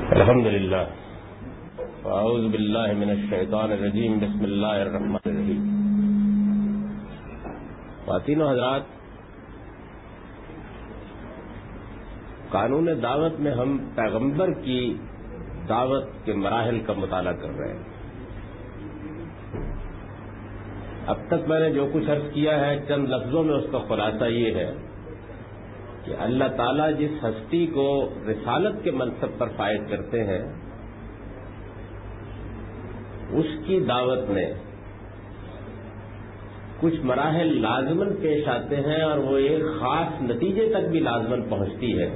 الحمد للہ اعوذ باللہ من الشیطان الرجیم بسم اللہ الرحمن الرحیم. خواتین و حضرات، قانون دعوت میں ہم پیغمبر کی دعوت کے مراحل کا مطالعہ کر رہے ہیں. اب تک میں نے جو کچھ عرض کیا ہے چند لفظوں میں اس کا خلاصہ یہ ہے کہ اللہ تعالیٰ جس ہستی کو رسالت کے منصب پر فائز کرتے ہیں اس کی دعوت میں کچھ مراحل لازماً پیش آتے ہیں اور وہ ایک خاص نتیجے تک بھی لازماً پہنچتی ہے.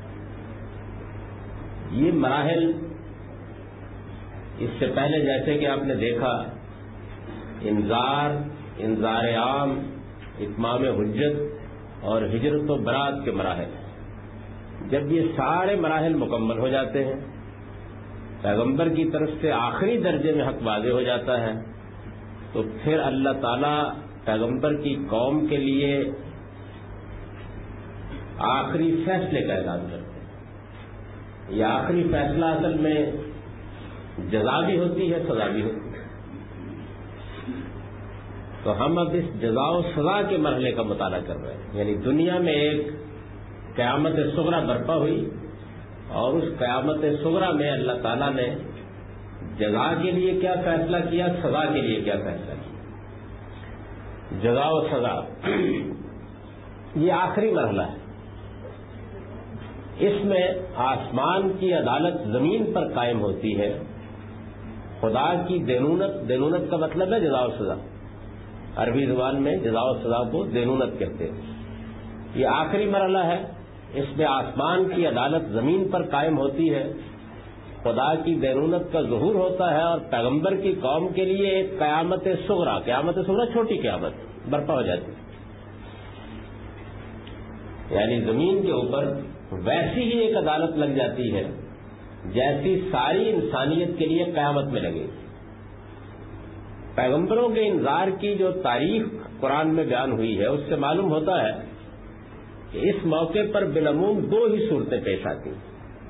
یہ مراحل اس سے پہلے جیسے کہ آپ نے دیکھا انذار عام، اتمام حجت اور ہجرت و برات کے مراحل. جب یہ سارے مراحل مکمل ہو جاتے ہیں، پیغمبر کی طرف سے آخری درجے میں حق واضح ہو جاتا ہے، تو پھر اللہ تعالیٰ پیغمبر کی قوم کے لیے آخری فیصلے کا اعلان کرتے ہیں. یہ آخری فیصلہ اصل میں جزا بھی ہوتی ہے، سزا بھی ہوتی ہے. تو ہم اب اس جزا و سزا کے مرحلے کا مطالعہ کر رہے ہیں. یعنی دنیا میں ایک قیامت صغریٰ برپا ہوئی اور اس قیامت صغریٰ میں اللہ تعالیٰ نے جزا کے لیے کیا فیصلہ کیا، سزا کے لیے کیا فیصلہ کیا. جزا و سزا یہ آخری مرحلہ ہے. اس میں آسمان کی عدالت زمین پر قائم ہوتی ہے. خدا کی دینونت کا مطلب ہے جزا و سزا. عربی زبان میں جزا و سزا کو دینونت کہتے ہیں. یہ آخری مرحلہ ہے. اس میں آسمان کی عدالت زمین پر قائم ہوتی ہے، خدا کی دینونت کا ظہور ہوتا ہے اور پیغمبر کی قوم کے لیے ایک قیامت صغریٰ چھوٹی قیامت برپا ہو جاتی ہے. یعنی زمین کے اوپر ویسی ہی ایک عدالت لگ جاتی ہے جیسی ساری انسانیت کے لیے قیامت میں لگے گی. پیغمبروں کے انذار کی جو تاریخ قرآن میں بیان ہوئی ہے اس سے معلوم ہوتا ہے کہ اس موقع پر بالعموم دو ہی صورتیں پیش آتی ہیں.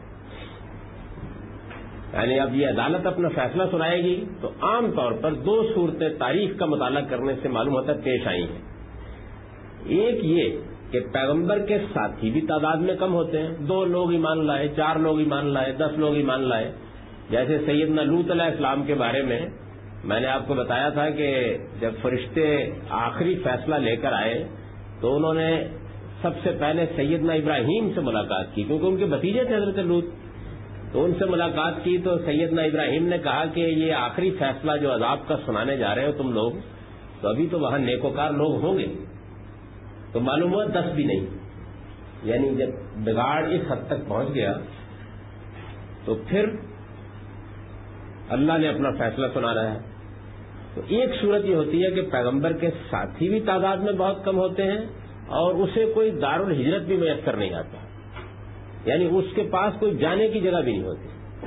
یعنی اب یہ عدالت اپنا فیصلہ سنائے گی تو عام طور پر دو صورتیں تاریخ کا مطالعہ کرنے سے معلوم ہوتا ہے پیش آئی ہیں. ایک یہ کہ پیغمبر کے ساتھی بھی تعداد میں کم ہوتے ہیں. 2 لوگ ایمان لائے، 4 لوگ ایمان لائے، 10 لوگ ایمان لائے. جیسے سیدنا لوط علیہ السلام کے بارے میں نے آپ کو بتایا تھا کہ جب فرشتے آخری فیصلہ لے کر آئے تو انہوں نے سب سے پہلے سیدنا ابراہیم سے ملاقات کی، کیونکہ ان کے بھتیجے تھے حضرت لوط. تو ان سے ملاقات کی تو سیدنا ابراہیم نے کہا کہ یہ آخری فیصلہ جو عذاب کا سنانے جا رہے ہو تم لوگ، تو ابھی تو وہاں نیکوکار لوگ ہوں گے. تو معلوم ہوا 10 بھی نہیں. یعنی جب بگاڑ اس حد تک پہنچ گیا تو پھر اللہ نے اپنا فیصلہ سنانا ہے. تو ایک صورت یہ ہوتی ہے کہ پیغمبر کے ساتھی بھی تعداد میں بہت کم ہوتے ہیں اور اسے کوئی دارالہجرت بھی میسر نہیں آتا. یعنی اس کے پاس کوئی جانے کی جگہ بھی نہیں ہوتی.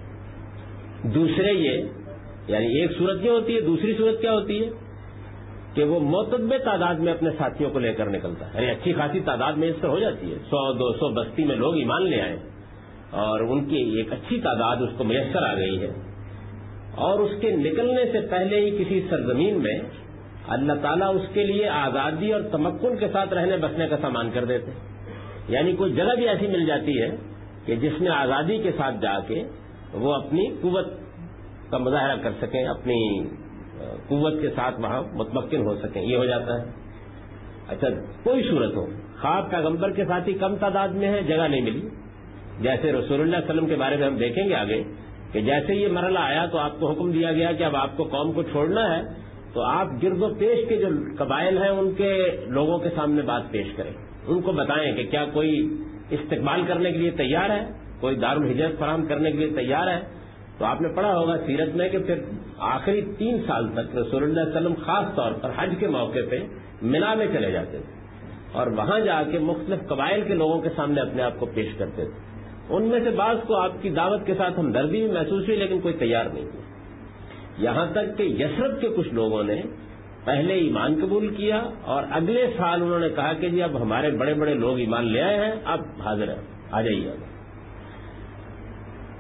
دوسرے یعنی ایک صورت یہ ہوتی ہے. دوسری صورت کیا ہوتی ہے کہ وہ معتدل تعداد میں اپنے ساتھیوں کو لے کر نکلتا ہے. یعنی اچھی خاصی تعداد میں اس طرح ہو جاتی ہے، 100-200 بستی میں لوگ ایمان لے آئے اور ان کی ایک اچھی تعداد اس کو میسر آ گئی ہے. اور اس کے نکلنے سے پہلے ہی کسی سرزمین میں اللہ تعالیٰ اس کے لیے آزادی اور تمکن کے ساتھ رہنے بسنے کا سامان کر دیتے. یعنی کوئی جگہ بھی ایسی مل جاتی ہے کہ جس میں آزادی کے ساتھ جا کے وہ اپنی قوت کا مظاہرہ کر سکیں، اپنی قوت کے ساتھ وہاں متمکن ہو سکیں. یہ ہو جاتا ہے. اچھا، کوئی صورت ہو، خاص پیغمبر کے ساتھ ہی کم تعداد میں ہے، جگہ نہیں ملی. جیسے رسول اللہ علیہ وسلم کے بارے میں ہم دیکھیں گے آگے کہ جیسے یہ مرحلہ آیا تو آپ کو حکم دیا گیا کہ اب آپ کو قوم کو چھوڑنا ہے تو آپ گرد و پیش کے جو قبائل ہیں ان کے لوگوں کے سامنے بات پیش کریں. ان کو بتائیں کہ کیا کوئی استقبال کرنے کے لیے تیار ہے، کوئی دارالہجرت فراہم کرنے کے لیے تیار ہے. تو آپ نے پڑھا ہوگا سیرت میں کہ پھر آخری 3 سال تک رسول اللہ علیہ وسلم خاص طور پر حج کے موقع پہ منا میں چلے جاتے تھے اور وہاں جا کے مختلف قبائل کے لوگوں کے سامنے اپنے آپ کو پیش کرتے تھے. ان میں سے بعض کو آپ کی دعوت کے ساتھ ہمدردی بھی محسوس ہوئی لیکن کوئی تیار نہیں ہوا. یہاں تک کہ یثرب کے کچھ لوگوں نے پہلے ایمان قبول کیا اور اگلے سال انہوں نے کہا کہ جی اب ہمارے بڑے بڑے لوگ ایمان لے آئے ہیں، اب حاضر ہیں، آ جائیے.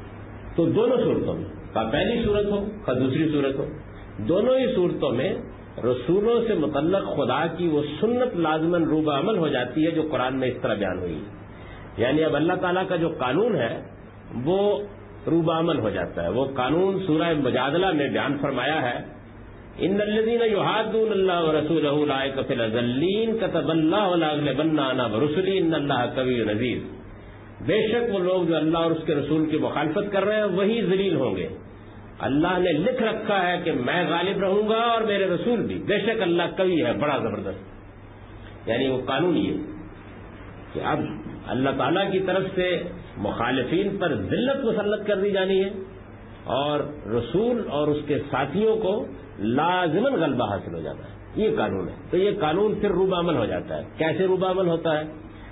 تو دونوں صورتوں میں، پہلی صورت ہو دوسری صورت ہو، دونوں ہی صورتوں میں رسولوں سے متعلق خدا کی وہ سنت لازماً روبہ عمل ہو جاتی ہے جو قرآن میں اس طرح بیان ہوئی ہے. یعنی اب اللہ تعالیٰ کا جو قانون ہے وہ روبہ عمل ہو جاتا ہے. وہ قانون سورہ مجادلہ میں بیان فرمایا ہے، ان الذین یحادون اللہ ورسولہ اولئک فی الاذلین کتب اللہ لاغلبن انا ورسلی ان اللہ قوی عزیز. بے شک وہ لوگ جو اللہ اور اس کے رسول کی مخالفت کر رہے ہیں وہی ذلیل ہوں گے. اللہ نے لکھ رکھا ہے کہ میں غالب رہوں گا اور میرے رسول بھی، بے شک اللہ قوی ہے، بڑا زبردست. یعنی وہ قانون یہ کہ اب اللہ تعالیٰ کی طرف سے مخالفین پر ذلت مسلط کر دی جانی ہے اور رسول اور اس کے ساتھیوں کو لازماً غلبہ حاصل ہو جاتا ہے. یہ قانون ہے. تو یہ قانون پھر روبہ عمل ہو جاتا ہے. کیسے روبہ عمل ہوتا ہے؟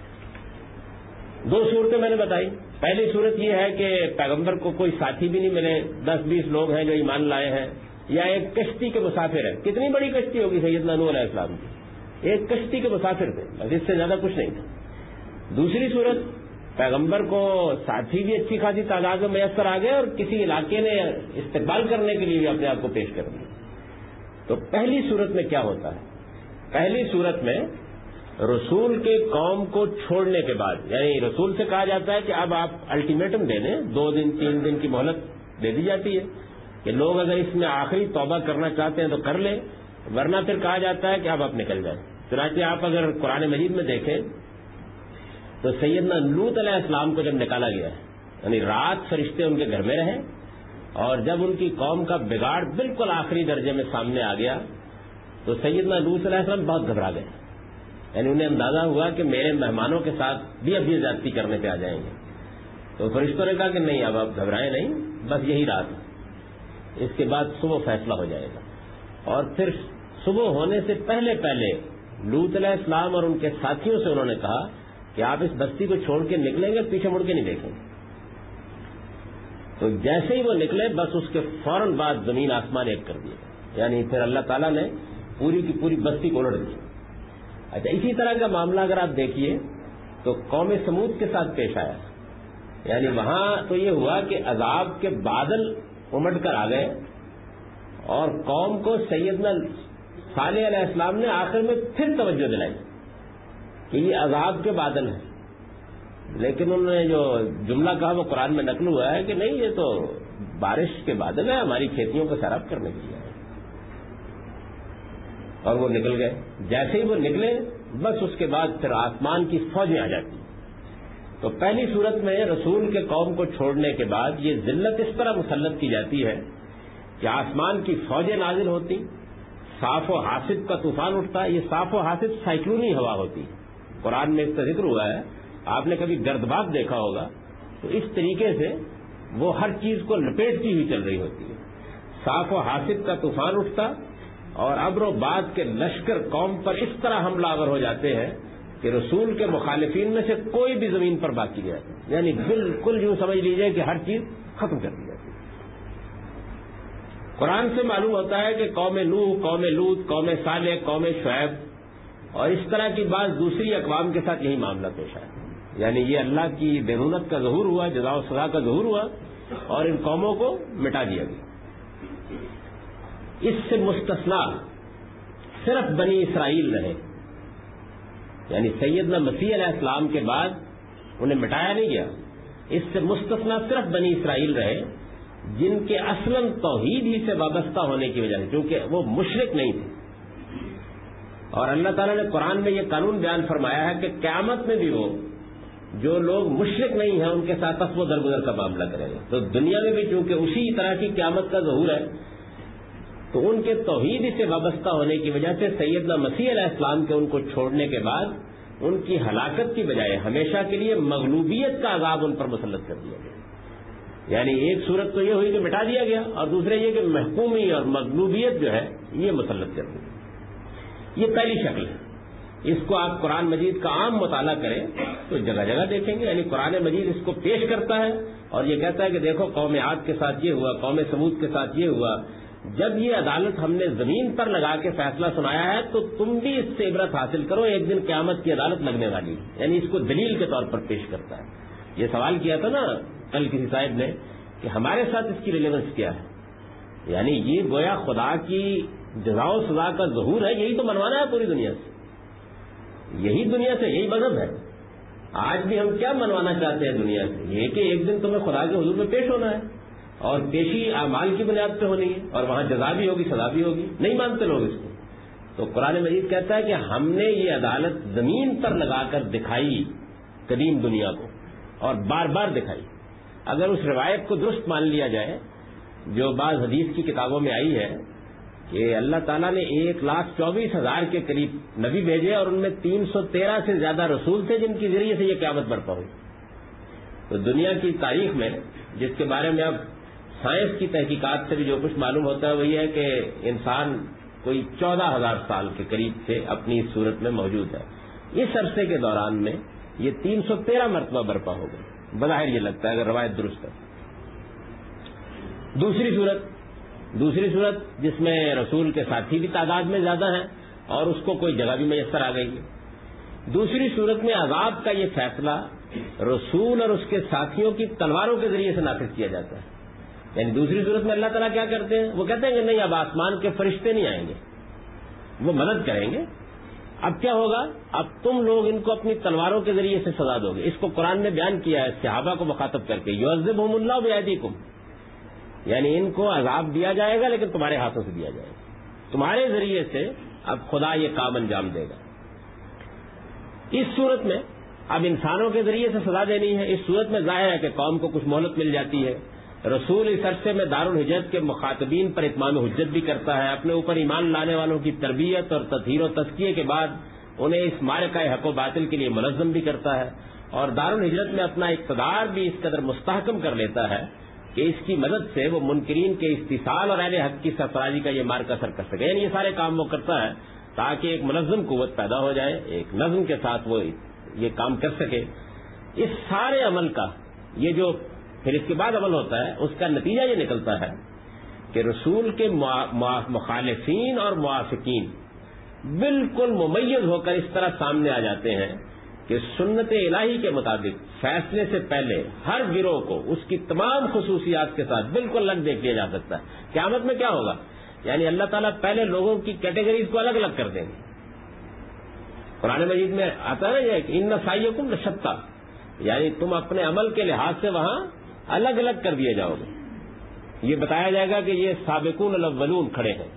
دو صورتیں میں نے بتائی. پہلی صورت یہ ہے کہ پیغمبر کو کوئی ساتھی بھی نہیں ملے، 10-20 لوگ ہیں جو ایمان لائے ہیں، یا ایک کشتی کے مسافر ہیں. کتنی بڑی کشتی ہوگی سیدنا نوح علیہ السلام کی، ایک کشتی کے مسافر تھے، بس اس سے زیادہ کچھ نہیں تھا. دوسری صورت، پیغمبر کو ساتھی بھی اچھی خاصی تعداد میں میسر آ گئے اور کسی علاقے نے استقبال کرنے کے لیے بھی اپنے آپ کو پیش کر دیا. تو پہلی صورت میں کیا ہوتا ہے؟ پہلی صورت میں رسول کے قوم کو چھوڑنے کے بعد، یعنی رسول سے کہا جاتا ہے کہ اب آپ الٹیمیٹم دے دیں، 2 دن 3 دن کی مہلت دے دی جاتی ہے کہ لوگ اگر اس میں آخری توبہ کرنا چاہتے ہیں تو کر لیں، ورنہ پھر کہا جاتا ہے کہ اب آپ نکل جائیں. چنانچہ آپ اگر قرآن مجید میں دیکھیں تو سیدنا لوط علیہ السلام کو جب نکالا گیا، یعنی رات فرشتے ان کے گھر میں رہے، اور جب ان کی قوم کا بگاڑ بالکل آخری درجے میں سامنے آ گیا تو سیدنا لوط علیہ السلام بہت گھبرا گئے. یعنی انہیں اندازہ ہوا کہ میرے مہمانوں کے ساتھ بھی اب یہ زیادتی کرنے پہ آ جائیں گے. تو فرشتوں نے کہا کہ نہیں، اب آپ گھبرائیں نہیں، بس یہی رات ہے، اس کے بعد صبح فیصلہ ہو جائے گا. اور پھر صبح ہونے سے پہلے پہلے لوط علیہ السلام اور ان کے ساتھیوں سے انہوں نے کہا کہ آپ اس بستی کو چھوڑ کے نکلیں گے، پیچھے مڑ کے نہیں دیکھیں گے. تو جیسے ہی وہ نکلے بس اس کے فوراً بعد زمین آسمان ایک کر دیا. یعنی پھر اللہ تعالیٰ نے پوری کی پوری بستی کو الٹ دی. اچھا، اسی طرح کا معاملہ اگر آپ دیکھیے تو قوم سمود کے ساتھ پیش آیا. یعنی وہاں تو یہ ہوا کہ عذاب کے بادل امٹ کر آ گئے اور قوم کو سیدنا صالح علیہ السلام نے آخر میں پھر توجہ دلائی کہ یہ عذاب کے بادل ہیں. لیکن انہوں نے جو جملہ کہا وہ قرآن میں نقل ہوا ہے کہ نہیں، یہ تو بارش کے بادل ہیں، ہماری کھیتیوں کو سیراب کرنے کے لیے. اور وہ نکل گئے. جیسے ہی وہ نکلے بس اس کے بعد پھر آسمان کی فوجیں آ جاتی. تو پہلی صورت میں رسول کے قوم کو چھوڑنے کے بعد یہ ذلت اس طرح مسلط کی جاتی ہے کہ آسمان کی فوجیں نازل ہوتی، صاف و حاسب کا طوفان اٹھتا. یہ صاف و حاسب سائیکلونی ہوا ہوتی. قرآن میں اس کا ذکر ہوا ہے. آپ نے کبھی گردباد دیکھا ہوگا تو اس طریقے سے وہ ہر چیز کو لپیٹتی ہوئی چل رہی ہوتی ہے. صاف و حاسب کا طوفان اٹھتا اور ابر و باد کے لشکر قوم پر اس طرح حملہ آور ہو جاتے ہیں کہ رسول کے مخالفین میں سے کوئی بھی زمین پر باقی نہیں رہتا. یعنی بالکل یوں سمجھ لیجئے کہ ہر چیز ختم کر دی جاتی ہے. قرآن سے معلوم ہوتا ہے کہ قوم نوح، قوم لوط، قوم صالح، قوم شعیب اور اس طرح کی بعض دوسری اقوام کے ساتھ یہی معاملہ پیش آیا. یعنی یہ اللہ کی بینونت کا ظہور ہوا، جزا و سزا کا ظہور ہوا اور ان قوموں کو مٹا دیا گیا. اس سے مستثنا صرف بنی اسرائیل رہے. یعنی سیدنا مسیح علیہ السلام کے بعد انہیں مٹایا نہیں گیا. اس سے مستثنا صرف بنی اسرائیل رہے جن کے اصلاً توحید ہی سے وابستہ ہونے کی وجہ سے، کیونکہ وہ مشرک نہیں تھے. اور اللہ تعالیٰ نے قرآن میں یہ قانون بیان فرمایا ہے کہ قیامت میں بھی وہ جو لوگ مشرک نہیں ہیں ان کے ساتھ و درگزر کا معاملہ کریں گے. تو دنیا میں بھی چونکہ اسی طرح کی قیامت کا ظہور ہے تو ان کے توحید سے وابستہ ہونے کی وجہ سے سیدنا مسیح علیہ السلام کے ان کو چھوڑنے کے بعد ان کی ہلاکت کی بجائے ہمیشہ کے لیے مغلوبیت کا عذاب ان پر مسلط کر دیا گیا. یعنی ایک صورت تو یہ ہوئی کہ مٹا دیا گیا اور دوسرے یہ کہ محکومی اور مغلوبیت جو ہے یہ مسلط کر دی. یہ پہلی شکل ہے. اس کو آپ قرآن مجید کا عام مطالعہ کریں تو جگہ جگہ دیکھیں گے. یعنی قرآن مجید اس کو پیش کرتا ہے اور یہ کہتا ہے کہ دیکھو قوم عاد کے ساتھ یہ ہوا، قوم سمود کے ساتھ یہ ہوا. جب یہ عدالت ہم نے زمین پر لگا کے فیصلہ سنایا ہے تو تم بھی اس سے عبرت حاصل کرو، ایک دن قیامت کی عدالت لگنے والی ہے. یعنی اس کو دلیل کے طور پر پیش کرتا ہے. یہ سوال کیا تھا نا کل کسی صاحب نے کہ ہمارے ساتھ اس کی ریلیونس کیا ہے. یعنی یہ گویا خدا کی جزا و سزا کا ظہور ہے, یہی تو منوانا ہے پوری دنیا سے, یہی دنیا سے, یہی مذہب ہے. آج بھی ہم کیا منوانا چاہتے ہیں دنیا سے؟ یہ کہ ایک دن تمہیں خدا کے حضور میں پیش ہونا ہے, اور پیشی اعمال کی بنیاد پہ ہونی ہے, اور وہاں جزا بھی ہوگی, سزا بھی ہوگی. نہیں مانتے لوگ اس کو. تو قرآن مجید کہتا ہے کہ ہم نے یہ عدالت زمین پر لگا کر دکھائی قدیم دنیا کو, اور بار بار دکھائی. اگر اس روایت کو درست مان لیا جائے جو بعض حدیث کی کتابوں میں آئی ہے کہ اللہ تعالیٰ نے 1,24,000 کے قریب نبی بھیجے, اور ان میں 313 سے زیادہ رسول تھے جن کے ذریعے سے یہ قیامت برپا ہوئی. تو دنیا کی تاریخ میں, جس کے بارے میں اب سائنس کی تحقیقات سے بھی جو کچھ معلوم ہوتا ہے وہ یہ ہے کہ انسان کوئی 14,000 سال کے قریب سے اپنی اس صورت میں موجود ہے. اس عرصے کے دوران میں یہ 313 مرتبہ برپا ہو گئی. بظاہر یہ لگتا ہے اگر روایت درست ہے. دوسری صورت جس میں رسول کے ساتھی بھی تعداد میں زیادہ ہیں اور اس کو کوئی جگہ بھی میسر آ گئی ہے. دوسری صورت میں عذاب کا یہ فیصلہ رسول اور اس کے ساتھیوں کی تلواروں کے ذریعے سے نافذ کیا جاتا ہے. یعنی دوسری صورت میں اللہ تعالیٰ کیا کرتے ہیں؟ وہ کہتے ہیں کہ نہیں, اب آسمان کے فرشتے نہیں آئیں گے, وہ مدد کریں گے. اب کیا ہوگا؟ اب تم لوگ ان کو اپنی تلواروں کے ذریعے سے سزا دو گے. اس کو قرآن نے بیان کیا ہے صحابہ کو مخاطب کر کے, یعذبہم اللہ بایدیکم, یعنی ان کو عذاب دیا جائے گا لیکن تمہارے ہاتھوں سے دیا جائے گا, تمہارے ذریعے سے اب خدا یہ کام انجام دے گا. اس صورت میں اب انسانوں کے ذریعے سے سزا دینی ہے. اس صورت میں ظاہر ہے کہ قوم کو کچھ مہلت مل جاتی ہے. رسول اس عرصے میں دارالحجت کے مخاطبین پر اتمام حجت بھی کرتا ہے, اپنے اوپر ایمان لانے والوں کی تربیت اور تطہیر و تزکیے کے بعد انہیں اس معرکہ حق و باطل کے لیے منظم بھی کرتا ہے, اور دارالحجت میں اپنا اقتدار بھی اس قدر مستحکم کر لیتا ہے کہ اس کی مدد سے وہ منکرین کے استحصال اور اہل حق کی سرفرازی کا یہ مارکہ سر کر سکے. یعنی یہ سارے کام وہ کرتا ہے تاکہ ایک منظم قوت پیدا ہو جائے, ایک نظم کے ساتھ وہ یہ کام کر سکے. اس سارے عمل کا یہ جو پھر اس کے بعد عمل ہوتا ہے اس کا نتیجہ یہ نکلتا ہے کہ رسول کے مخالفین اور موافقین بالکل ممیز ہو کر اس طرح سامنے آ جاتے ہیں کہ سنت الہی کے مطابق فیصلے سے پہلے ہر گروہ کو اس کی تمام خصوصیات کے ساتھ بالکل الگ دیکھ لیا جا سکتا ہے. قیامت میں کیا ہوگا؟ یعنی اللہ تعالیٰ پہلے لوگوں کی کیٹیگریز کو الگ الگ کر دیں گے. قرآن مجید میں آتا ہے نا کہ ان سعیکم لشتیٰ, یعنی تم اپنے عمل کے لحاظ سے وہاں الگ الگ کر دیے جاؤ گے. یہ بتایا جائے گا کہ یہ سابقون الاولون کھڑے ہیں,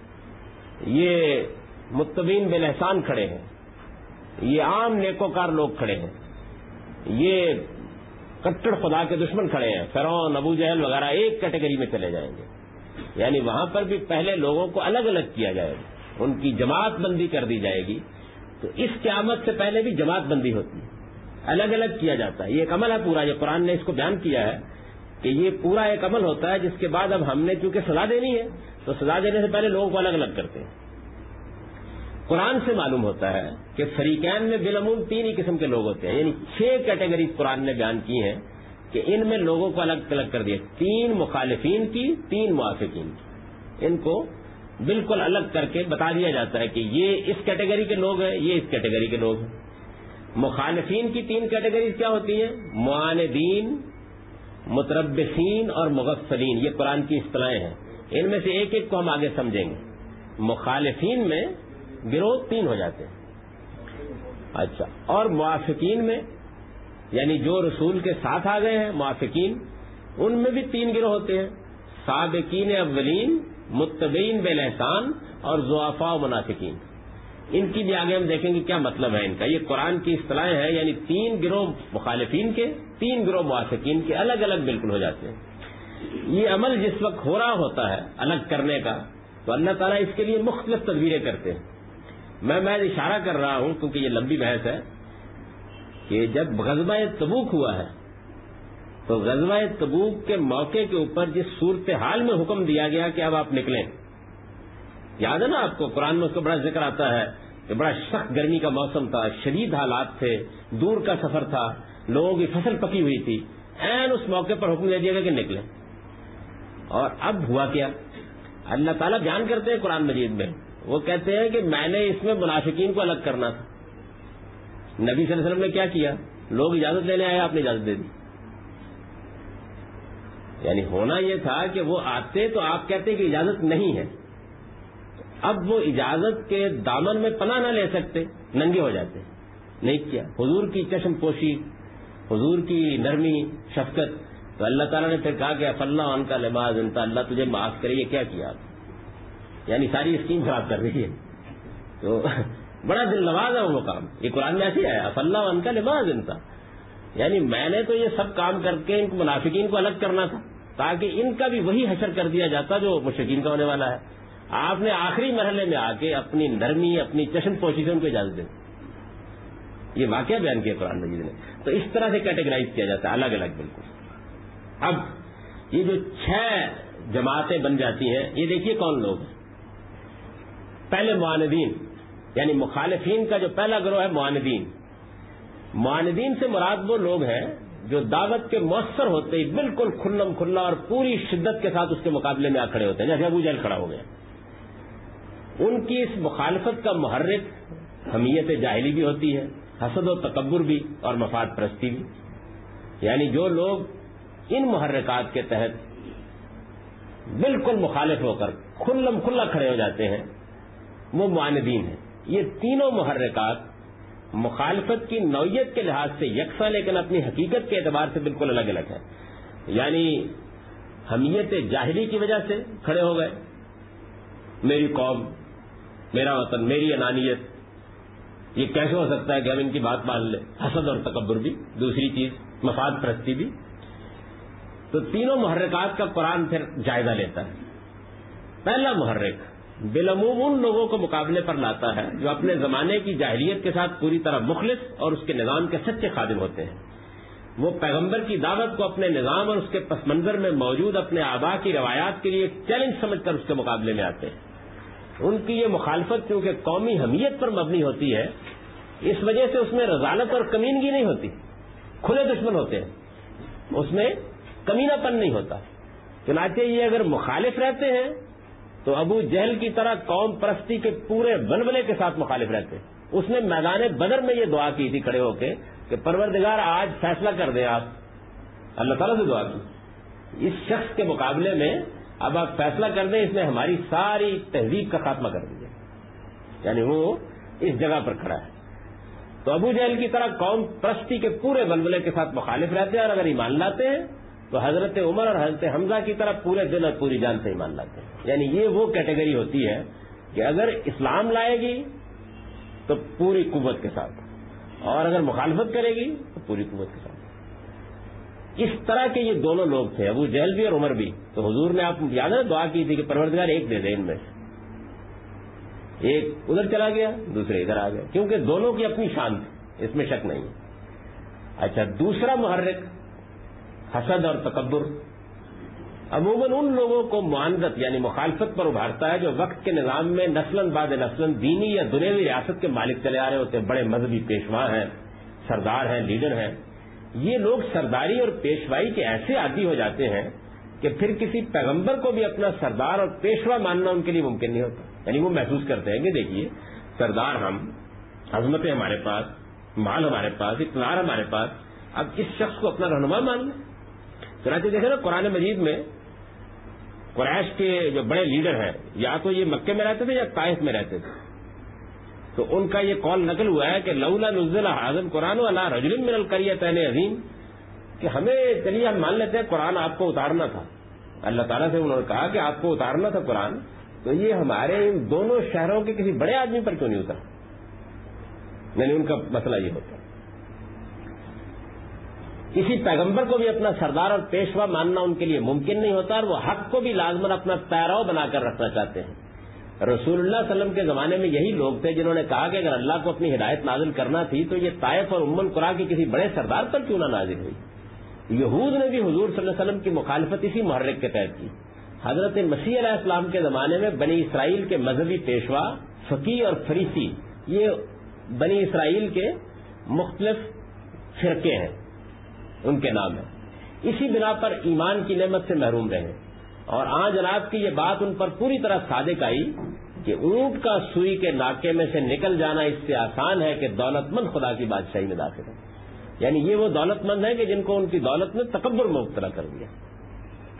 یہ متبین بالاحسان کھڑے ہیں, یہ عام نیکوکار لوگ کھڑے ہیں, یہ کٹڑ خدا کے دشمن کھڑے ہیں, فرعون, ابو جہل وغیرہ ایک کیٹیگری میں چلے جائیں گے. یعنی وہاں پر بھی پہلے لوگوں کو الگ الگ کیا جائے گا, ان کی جماعت بندی کر دی جائے گی. تو اس قیامت سے پہلے بھی جماعت بندی ہوتی ہے, الگ الگ کیا جاتا ہے. یہ ایک عمل ہے پورا, یہ قرآن نے اس کو بیان کیا ہے کہ یہ پورا ایک عمل ہوتا ہے جس کے بعد اب ہم نے چونکہ سزا دینی ہے تو سزا دینے سے پہلے لوگوں کو الگ الگ کرتے ہیں. قرآن سے معلوم ہوتا ہے کہ فریقین میں بالعموم 3 ہی قسم کے لوگ ہوتے ہیں. یعنی 6 کیٹیگریز قرآن نے بیان کی ہیں کہ ان میں لوگوں کو الگ الگ کر دیا. 3 مخالفین کی, 3 موافقین کی, ان کو بالکل الگ کر کے بتا دیا جاتا ہے کہ یہ اس کیٹیگری کے لوگ ہیں, یہ اس کیٹیگری کے لوگ ہیں. مخالفین کی 3 کیٹیگریز کیا ہوتی ہیں؟ معاندین, متربصین اور مغفلین. یہ قرآن کی اصطلاحیں ہیں, ان میں سے ایک ایک کو ہم آگے سمجھیں گے. مخالفین میں گروہ 3 ہو جاتے ہیں. اچھا, اور موافقین میں یعنی جو رسول کے ساتھ آ گئے ہیں موافقین, ان میں بھی 3 گروہ ہوتے ہیں, سابقین اولین, متبعین بالاحسان اور ضعفاء و منافقین. ان کی بھی آگے ہم دیکھیں گے کیا مطلب ہے ان کا. یہ قرآن کی اصطلاحیں ہیں, یعنی 3 گروہ مخالفین کے, 3 گروہ موافقین کے, الگ الگ بالکل ہو جاتے ہیں. یہ عمل جس وقت ہو رہا ہوتا ہے الگ کرنے کا تو اللہ تعالیٰ اس کے لیے مختلف تدبیریں کرتے ہیں. میں اشارہ کر رہا ہوں کیونکہ یہ لمبی بحث ہے کہ جب غزوہ تبوک ہوا ہے تو غزوہ تبوک کے موقع کے اوپر جس صورتحال میں حکم دیا گیا کہ اب آپ نکلیں, یاد ہے نا آپ کو, قرآن میں اس کا بڑا ذکر آتا ہے کہ بڑا سخت گرمی کا موسم تھا, شدید حالات تھے, دور کا سفر تھا, لوگوں کی فصل پکی ہوئی تھی. عین اس موقع پر حکم دے دیا گیا کہ نکلیں. اور اب ہوا کیا؟ اللہ تعالیٰ بیان کرتے ہیں قرآن مجید میں, وہ کہتے ہیں کہ میں نے اس میں منافقین کو الگ کرنا تھا. نبی صلی اللہ علیہ وسلم نے کیا کیا؟ لوگ اجازت لینے آئے, آپ نے اجازت دے دی. یعنی ہونا یہ تھا کہ وہ آتے تو آپ کہتے کہ اجازت نہیں ہے، اب وہ اجازت کے دامن میں پناہ نہ لے سکتے، ننگے ہو جاتے، نہیں کیا حضور کی چشم پوشی، حضور کی نرمی شفقت، تو اللہ تعالیٰ نے پھر کہا کہ افاللہ عنک لما اذنت، اللہ تجھے معاف کرے، یہ کیا کیا آپ، یعنی ساری اسکیم خراب کر رہی ہے. تو بڑا دل نواز ہے وہ کام، یہ قرآن میں ایسے آیا افاللہ عنک لما اذنت، یعنی میں نے تو یہ سب کام کر کے ان منافقین کو الگ کرنا تھا تاکہ ان کا بھی وہی حشر کر دیا جاتا جو مشرکین کا ہونے والا ہے. آپ نے آخری مرحلے میں آ کے اپنی نرمی، اپنی چشم پوشی سے ان کو اجازت دی. یہ واقعہ بیان کیا قرآن مجید نے. تو اس طرح سے کیٹیگرائز کیا جاتا ہے الگ الگ بالکل. اب یہ جو 6 جماعتیں بن جاتی ہیں، یہ دیکھیے کون لوگ ہیں. پہلے معاندین، یعنی مخالفین کا جو پہلا گروہ ہے معاندین. معاندین سے مراد وہ لوگ ہیں جو دعوت کے مؤثر ہوتے ہی بالکل کھلم کھلا اور پوری شدت کے ساتھ اس کے مقابلے میں آ کھڑے ہوتے ہیں، جیسے ابو جہل کھڑا ہو گیا. ان کی اس مخالفت کا محرک حمیت جاہلی بھی ہوتی ہے، حسد و تکبر بھی، اور مفاد پرستی بھی. یعنی جو لوگ ان محرکات کے تحت بالکل مخالف ہو کر کھلم کھلا کھڑے ہو جاتے ہیں وہ معاندین ہیں. یہ تینوں محرکات مخالفت کی نوعیت کے لحاظ سے یکساں لیکن اپنی حقیقت کے اعتبار سے بالکل الگ الگ ہے. یعنی حمیت جاہلی کی وجہ سے کھڑے ہو گئے، میری قوم، میرا وطن، میری انانیت، یہ کیسے ہو سکتا ہے کہ ہم ان کی بات مان لیں. حسد اور تکبر بھی دوسری چیز، مفاد پرستی بھی. تو تینوں محرکات کا قرآن پھر جائزہ لیتا ہے. پہلا محرک بالعموم ان لوگوں کو مقابلے پر لاتا ہے جو اپنے زمانے کی جاہلیت کے ساتھ پوری طرح مخلص اور اس کے نظام کے سچے خادم ہوتے ہیں. وہ پیغمبر کی دعوت کو اپنے نظام اور اس کے پس منظر میں موجود اپنے آبا کی روایات کے لیے ایک چیلنج سمجھ کر اس کے مقابلے میں آتے ہیں. ان کی یہ مخالفت کیونکہ قومی حمیت پر مبنی ہوتی ہے، اس وجہ سے اس میں رذالت اور کمینگی نہیں ہوتی. کھلے دشمن ہوتے ہیں، اس میں کمینہ پن نہیں ہوتا. چنانچہ یہ اگر مخالف رہتے ہیں تو ابو جہل کی طرح قوم پرستی کے پورے بلبلے کے ساتھ مخالف رہتے. اس نے میدان بدر میں یہ دعا کی تھی کھڑے ہو کے کہ پروردگار آج فیصلہ کر دیں آپ. اللہ تعالیٰ سے دعا کی، اس شخص کے مقابلے میں اب آپ فیصلہ کر دیں، اس نے ہماری ساری تہذیب کا خاتمہ کر دیا. یعنی وہ اس جگہ پر کھڑا ہے. تو ابو جہل کی طرح قوم پرستی کے پورے بلبلے کے ساتھ مخالف رہتے ہیں، اور اگر ایمان لاتے ہیں تو حضرت عمر اور حضرت حمزہ کی طرح پورے دل اور پوری جان سے ایمان لاتے ہیں. یعنی یہ وہ کیٹیگری ہوتی ہے کہ اگر اسلام لائے گی تو پوری قوت کے ساتھ، اور اگر مخالفت کرے گی تو پوری قوت کے ساتھ. اس طرح کے یہ دونوں لوگ تھے، ابو جہل بھی اور عمر بھی. تو حضور نے آپ یاد ہے دعا کی تھی کہ پروردگار ایک دے دے ان میں سے. ایک ادھر چلا گیا، دوسرے ادھر آ گئے، کیونکہ دونوں کی اپنی شان تھی، اس میں شک نہیں. اچھا، دوسرا محرک حسد اور تکبر عموماً ان لوگوں کو معاندت یعنی مخالفت پر ابھارتا ہے جو وقت کے نظام میں نسلاً بعد نسلاً دینی یا دنیاوی ریاست کے مالک چلے آ رہے ہوتے ہیں. بڑے مذہبی پیشوا ہیں، سردار ہیں، لیڈر ہیں. یہ لوگ سرداری اور پیشوائی کے ایسے عادی ہو جاتے ہیں کہ پھر کسی پیغمبر کو بھی اپنا سردار اور پیشوا ماننا ان کے لیے ممکن نہیں ہوتا. یعنی وہ محسوس کرتے ہیں کہ دیکھیے سردار ہم، عظمتیں ہمارے پاس، مال ہمارے پاس، اقتدار ہمارے پاس، اب اس شخص کو اپنا رہنما مان لیں. چنانچہ دیکھیں نا قرآن مجید میں قریش کے جو بڑے لیڈر ہیں یا تو یہ مکے میں رہتے تھے یا طائف میں رہتے تھے. تو ان کا یہ قول نقل ہوا ہے کہ لولا نزل هذا القرآن علی رجل من القریتین عظیم، کہ ہمیں چلیے ہم مان لیتے ہیں قرآن آپ کو اتارنا تھا. اللہ تعالیٰ سے انہوں نے کہا کہ آپ کو اتارنا تھا قرآن، تو یہ ہمارے ان دونوں شہروں کے کسی بڑے آدمی پر کیوں نہیں اترا؟ یعنی ان کا مسئلہ یہ ہوتا ہے. کسی پیغمبر کو بھی اپنا سردار اور پیشوا ماننا ان کے لیے ممکن نہیں ہوتا، اور وہ حق کو بھی لازماً اپنا پیرو بنا کر رکھنا چاہتے ہیں. رسول اللہ صلی اللہ علیہ وسلم کے زمانے میں یہی لوگ تھے جنہوں نے کہا کہ اگر اللہ کو اپنی ہدایت نازل کرنا تھی تو یہ طائف اور ام القریٰ کے کسی بڑے سردار پر کیوں نہ نازل ہوئی. یہود نے بھی حضور صلی اللہ علیہ وسلم کی مخالفت اسی محرک کے تحت کی. حضرت مسیح علیہ السلام کے زمانے میں بنی اسرائیل کے مذہبی پیشوا فقیہ اور فریسی، یہ بنی اسرائیل کے مختلف فرقے ہیں، ان کے نام ہیں. اسی بنا پر ایمان کی نعمت سے محروم رہے، اور جناب کی یہ بات ان پر پوری طرح صادق آئی کہ اونٹ کا سوئی کے ناکے میں سے نکل جانا اس سے آسان ہے کہ دولت مند خدا کی بادشاہی میں داخل ہے. یعنی یہ وہ دولت مند ہیں کہ جن کو ان کی دولت میں تکبر میں مبتلا کر دیا.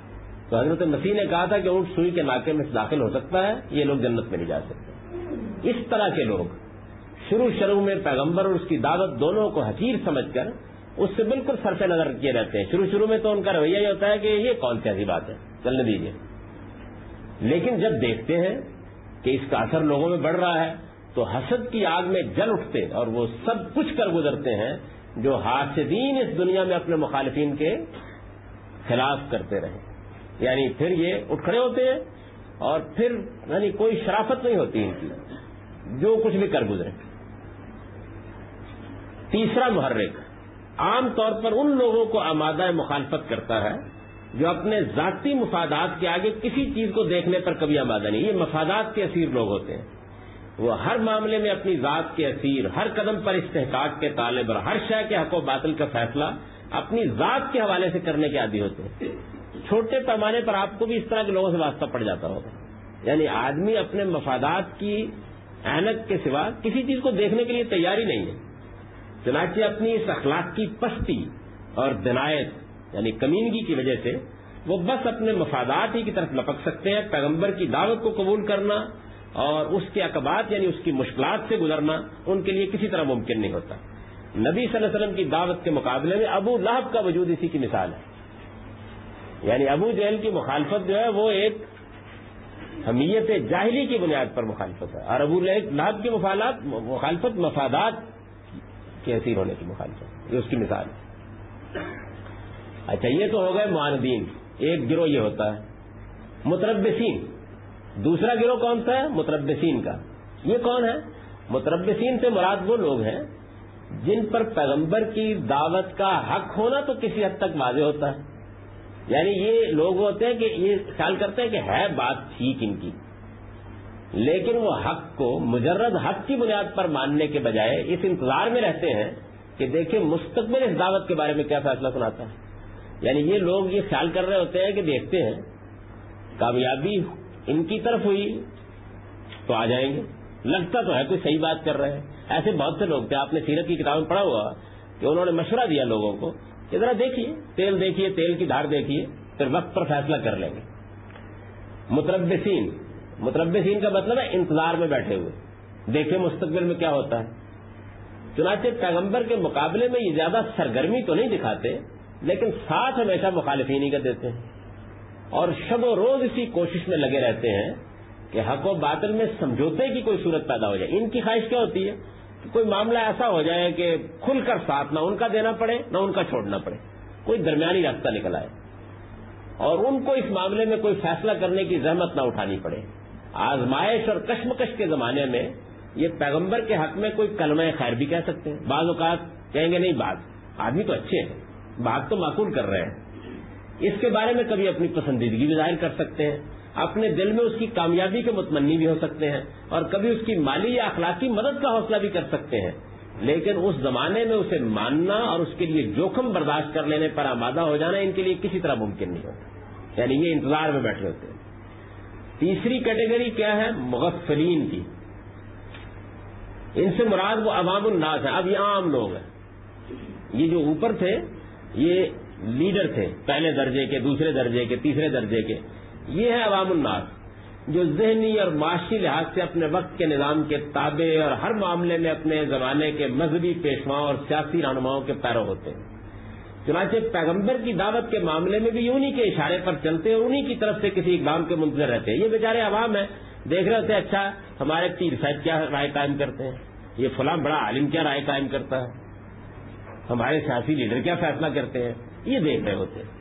تو حضرت مسیح نے کہا تھا کہ اونٹ سوئی کے ناکے میں داخل ہو سکتا ہے، یہ لوگ جنت میں نہیں جا سکتے۔ اس طرح کے لوگ شروع میں پیغمبر اور اس کی دعوت دونوں کو حقیر سمجھ کر اس سے بالکل صرف نظر کیے رہتے ہیں۔ شروع میں تو ان کا رویہ یہ ہوتا ہے کہ یہ کون سی ایسی بات ہے، چلنے دیجیے، لیکن جب دیکھتے ہیں کہ اس کا اثر لوگوں میں بڑھ رہا ہے تو حسد کی آگ میں جل اٹھتے اور وہ سب کچھ کر گزرتے ہیں جو حاسدین اس دنیا میں اپنے مخالفین کے خلاف کرتے رہے۔ یعنی پھر یہ اٹھ کھڑے ہوتے ہیں اور پھر یعنی کوئی شرافت نہیں ہوتی ان کی، جو کچھ بھی کر گزرے۔ تیسرا محرک عام طور پر ان لوگوں کو آمادہ مخالفت کرتا ہے جو اپنے ذاتی مفادات کے آگے کسی چیز کو دیکھنے پر کبھی آمادہ نہیں۔ یہ مفادات کے اسیر لوگ ہوتے ہیں، وہ ہر معاملے میں اپنی ذات کے اسیر، ہر قدم پر استحقاق کے طالب اور ہر شے کے حق و باطل کا فیصلہ اپنی ذات کے حوالے سے کرنے کے عادی ہوتے ہیں۔ چھوٹے پیمانے پر آپ کو بھی اس طرح کے لوگوں سے واسطہ پڑ جاتا ہوگا، یعنی آدمی اپنے مفادات کی اینک کے سوا کسی چیز کو دیکھنے کے لیے تیار ہی نہیں ہے۔ چنانچہ اپنی اس اخلاق کی پستی اور دنایت یعنی کمینگی کی وجہ سے وہ بس اپنے مفادات ہی کی طرف لپک سکتے ہیں۔ پیغمبر کی دعوت کو قبول کرنا اور اس کے عقبات یعنی اس کی مشکلات سے گزرنا ان کے لیے کسی طرح ممکن نہیں ہوتا۔ نبی صلی اللہ علیہ وسلم کی دعوت کے مقابلے میں ابو لہب کا وجود اسی کی مثال ہے۔ یعنی ابو جہل کی مخالفت جو ہے وہ ایک حمیت جاہلی کی بنیاد پر مخالفت ہے، اور ابو لہب کی مخالفت مفادات کے اسیر ہونے کی مخالفت، یہ اس کی مثال ہے۔ اچھا، یہ تو ہو گئے معاندین، ایک گروہ یہ ہوتا ہے۔ متربصین، دوسرا گروہ کون سا ہے؟ متربصین کا۔ یہ کون ہے؟ متربصین سے مراد وہ لوگ ہیں جن پر پیغمبر کی دعوت کا حق ہونا تو کسی حد تک واضح ہوتا ہے، یعنی یہ لوگ ہوتے ہیں کہ یہ خیال کرتے ہیں کہ ہے بات ٹھیک ان کی، لیکن وہ حق کو مجرد حق کی بنیاد پر ماننے کے بجائے اس انتظار میں رہتے ہیں کہ دیکھیں مستقبل اس دعوت کے بارے میں کیا فیصلہ سناتا ہے۔ یعنی یہ لوگ یہ خیال کر رہے ہوتے ہیں کہ دیکھتے ہیں کامیابی ان کی طرف ہوئی تو آ جائیں گے، لگتا تو ہے کوئی صحیح بات کر رہے ہیں۔ ایسے بہت سے لوگ تھے، آپ نے سیرت کی کتاب میں پڑھا ہوا کہ انہوں نے مشورہ دیا لوگوں کو کہ ذرا دیکھیے تیل کی دھار دیکھیے، پھر وقت پر فیصلہ کر لیں گے۔ متربصین کا مطلب ہے انتظار میں بیٹھے ہوئے، دیکھیں مستقبل میں کیا ہوتا ہے۔ چنانچہ پیغمبر کے مقابلے میں یہ زیادہ سرگرمی تو نہیں دکھاتے، لیکن ساتھ ہمیشہ مخالفین ہی کا دیتے ہیں اور شب و روز اسی کوشش میں لگے رہتے ہیں کہ حق و باطل میں سمجھوتے کی کوئی صورت پیدا ہو جائے۔ ان کی خواہش کیا ہوتی ہے کہ کوئی معاملہ ایسا ہو جائے کہ کھل کر ساتھ نہ ان کا دینا پڑے نہ ان کا چھوڑنا پڑے، کوئی درمیانی راستہ نکل آئے اور ان کو اس معاملے میں کوئی فیصلہ کرنے کی زحمت نہ اٹھانی پڑے۔ آزمائش اور کشمکش کے زمانے میں یہ پیغمبر کے حق میں کوئی کلمہ خیر بھی کہہ سکتے ہیں۔ بعض اوقات کہیں گے نہیں، بعض آدمی تو اچھے ہیں، بات تو معقول کر رہے ہیں، اس کے بارے میں کبھی اپنی پسندیدگی بھی ظاہر کر سکتے ہیں، اپنے دل میں اس کی کامیابی کے متمنی بھی ہو سکتے ہیں اور کبھی اس کی مالی یا اخلاقی مدد کا حوصلہ بھی کر سکتے ہیں، لیکن اس زمانے میں اسے ماننا اور اس کے لیے جوخم برداشت کر لینے پر آمادہ ہو جانا ان کے لیے کسی طرح ممکن نہیں ہوتا، یعنی یہ انتظار میں بیٹھے ہوتے ہیں۔ تیسری کیٹیگری کیا ہے؟ مغفلین کی۔ ان سے مراد وہ عوام الناس ہیں۔ اب یہ عام لوگ ہیں، یہ جو اوپر تھے یہ لیڈر تھے، پہلے درجے کے، دوسرے درجے کے، تیسرے درجے کے، یہ ہے عوام الناس جو ذہنی اور معاشی لحاظ سے اپنے وقت کے نظام کے تابع اور ہر معاملے میں اپنے زمانے کے مذہبی پیشواؤں اور سیاسی رہنماؤں کے پیرو ہوتے ہیں۔ چنانچہ پیغمبر کی دعوت کے معاملے میں بھی انہی کے اشارے پر چلتے ہیں اور انہی کی طرف سے کسی اقدام کے منتظر رہتے ہیں۔ یہ بیچارے عوام ہیں، دیکھ رہے ہوتے ہیں اچھا ہمارے پیر صاحب کیا رائے قائم کرتے ہیں، یہ فلاں بڑا عالم کیا رائے قائم کرتا ہے، ہمارے سیاسی لیڈر کیا فیصلہ کرتے ہیں، یہ دیکھ رہے ہوتے ہیں۔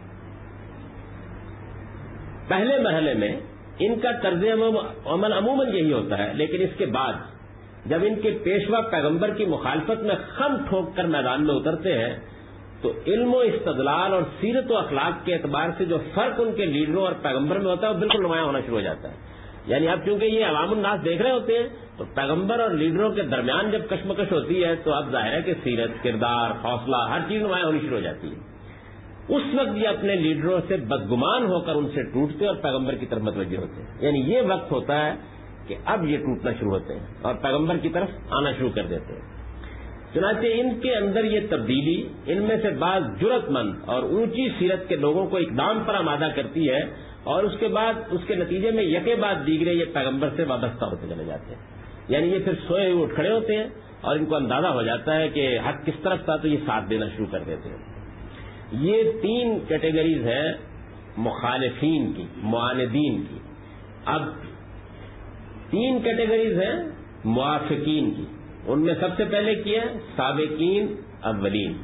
پہلے مرحلے میں ان کا طرز عمل عموماً یہی ہوتا ہے، لیکن اس کے بعد جب ان کے پیشوا پیغمبر کی مخالفت میں خم ٹھوک کر میدان میں اترتے ہیں تو علم و استدلال اور سیرت و اخلاق کے اعتبار سے جو فرق ان کے لیڈروں اور پیغمبر میں ہوتا ہے وہ بالکل نمایاں ہونا شروع ہو جاتا ہے۔ یعنی اب چونکہ یہ عوام الناس دیکھ رہے ہوتے ہیں تو پیغمبر اور لیڈروں کے درمیان جب کشمکش ہوتی ہے تو اب ظاہر ہے کہ سیرت، کردار، حوصلہ ہر چیز نمایاں ہونی شروع ہو جاتی ہے۔ اس وقت یہ اپنے لیڈروں سے بدگمان ہو کر ان سے ٹوٹتے اور پیغمبر کی طرف متوجہ ہوتے ہیں۔ یعنی یہ وقت ہوتا ہے کہ اب یہ ٹوٹنا شروع ہوتے ہیں اور پیغمبر کی طرف آنا شروع کر دیتے ہیں۔ چنانچہ ان کے اندر یہ تبدیلی ان میں سے بعض جرأت مند اور اونچی سیرت کے لوگوں کو اقدام پر آمادہ کرتی ہے، اور اس کے بعد اس کے نتیجے میں یکے بعد دیگرے یہ پیغمبر سے وابستہ ہوتے چلے جاتے ہیں۔ یعنی یہ پھر سوئے ہوئے اٹھ کھڑے ہوتے ہیں اور ان کو اندازہ ہو جاتا ہے کہ حق کس طرف تھا، تو یہ ساتھ دینا شروع کر دیتے ہیں۔ یہ 3 کیٹیگریز ہیں مخالفین کی، معاندین کی۔ اب 3 کیٹیگریز ہیں موافقین کی۔ ان میں سب سے پہلے کیا سابقین اولین۔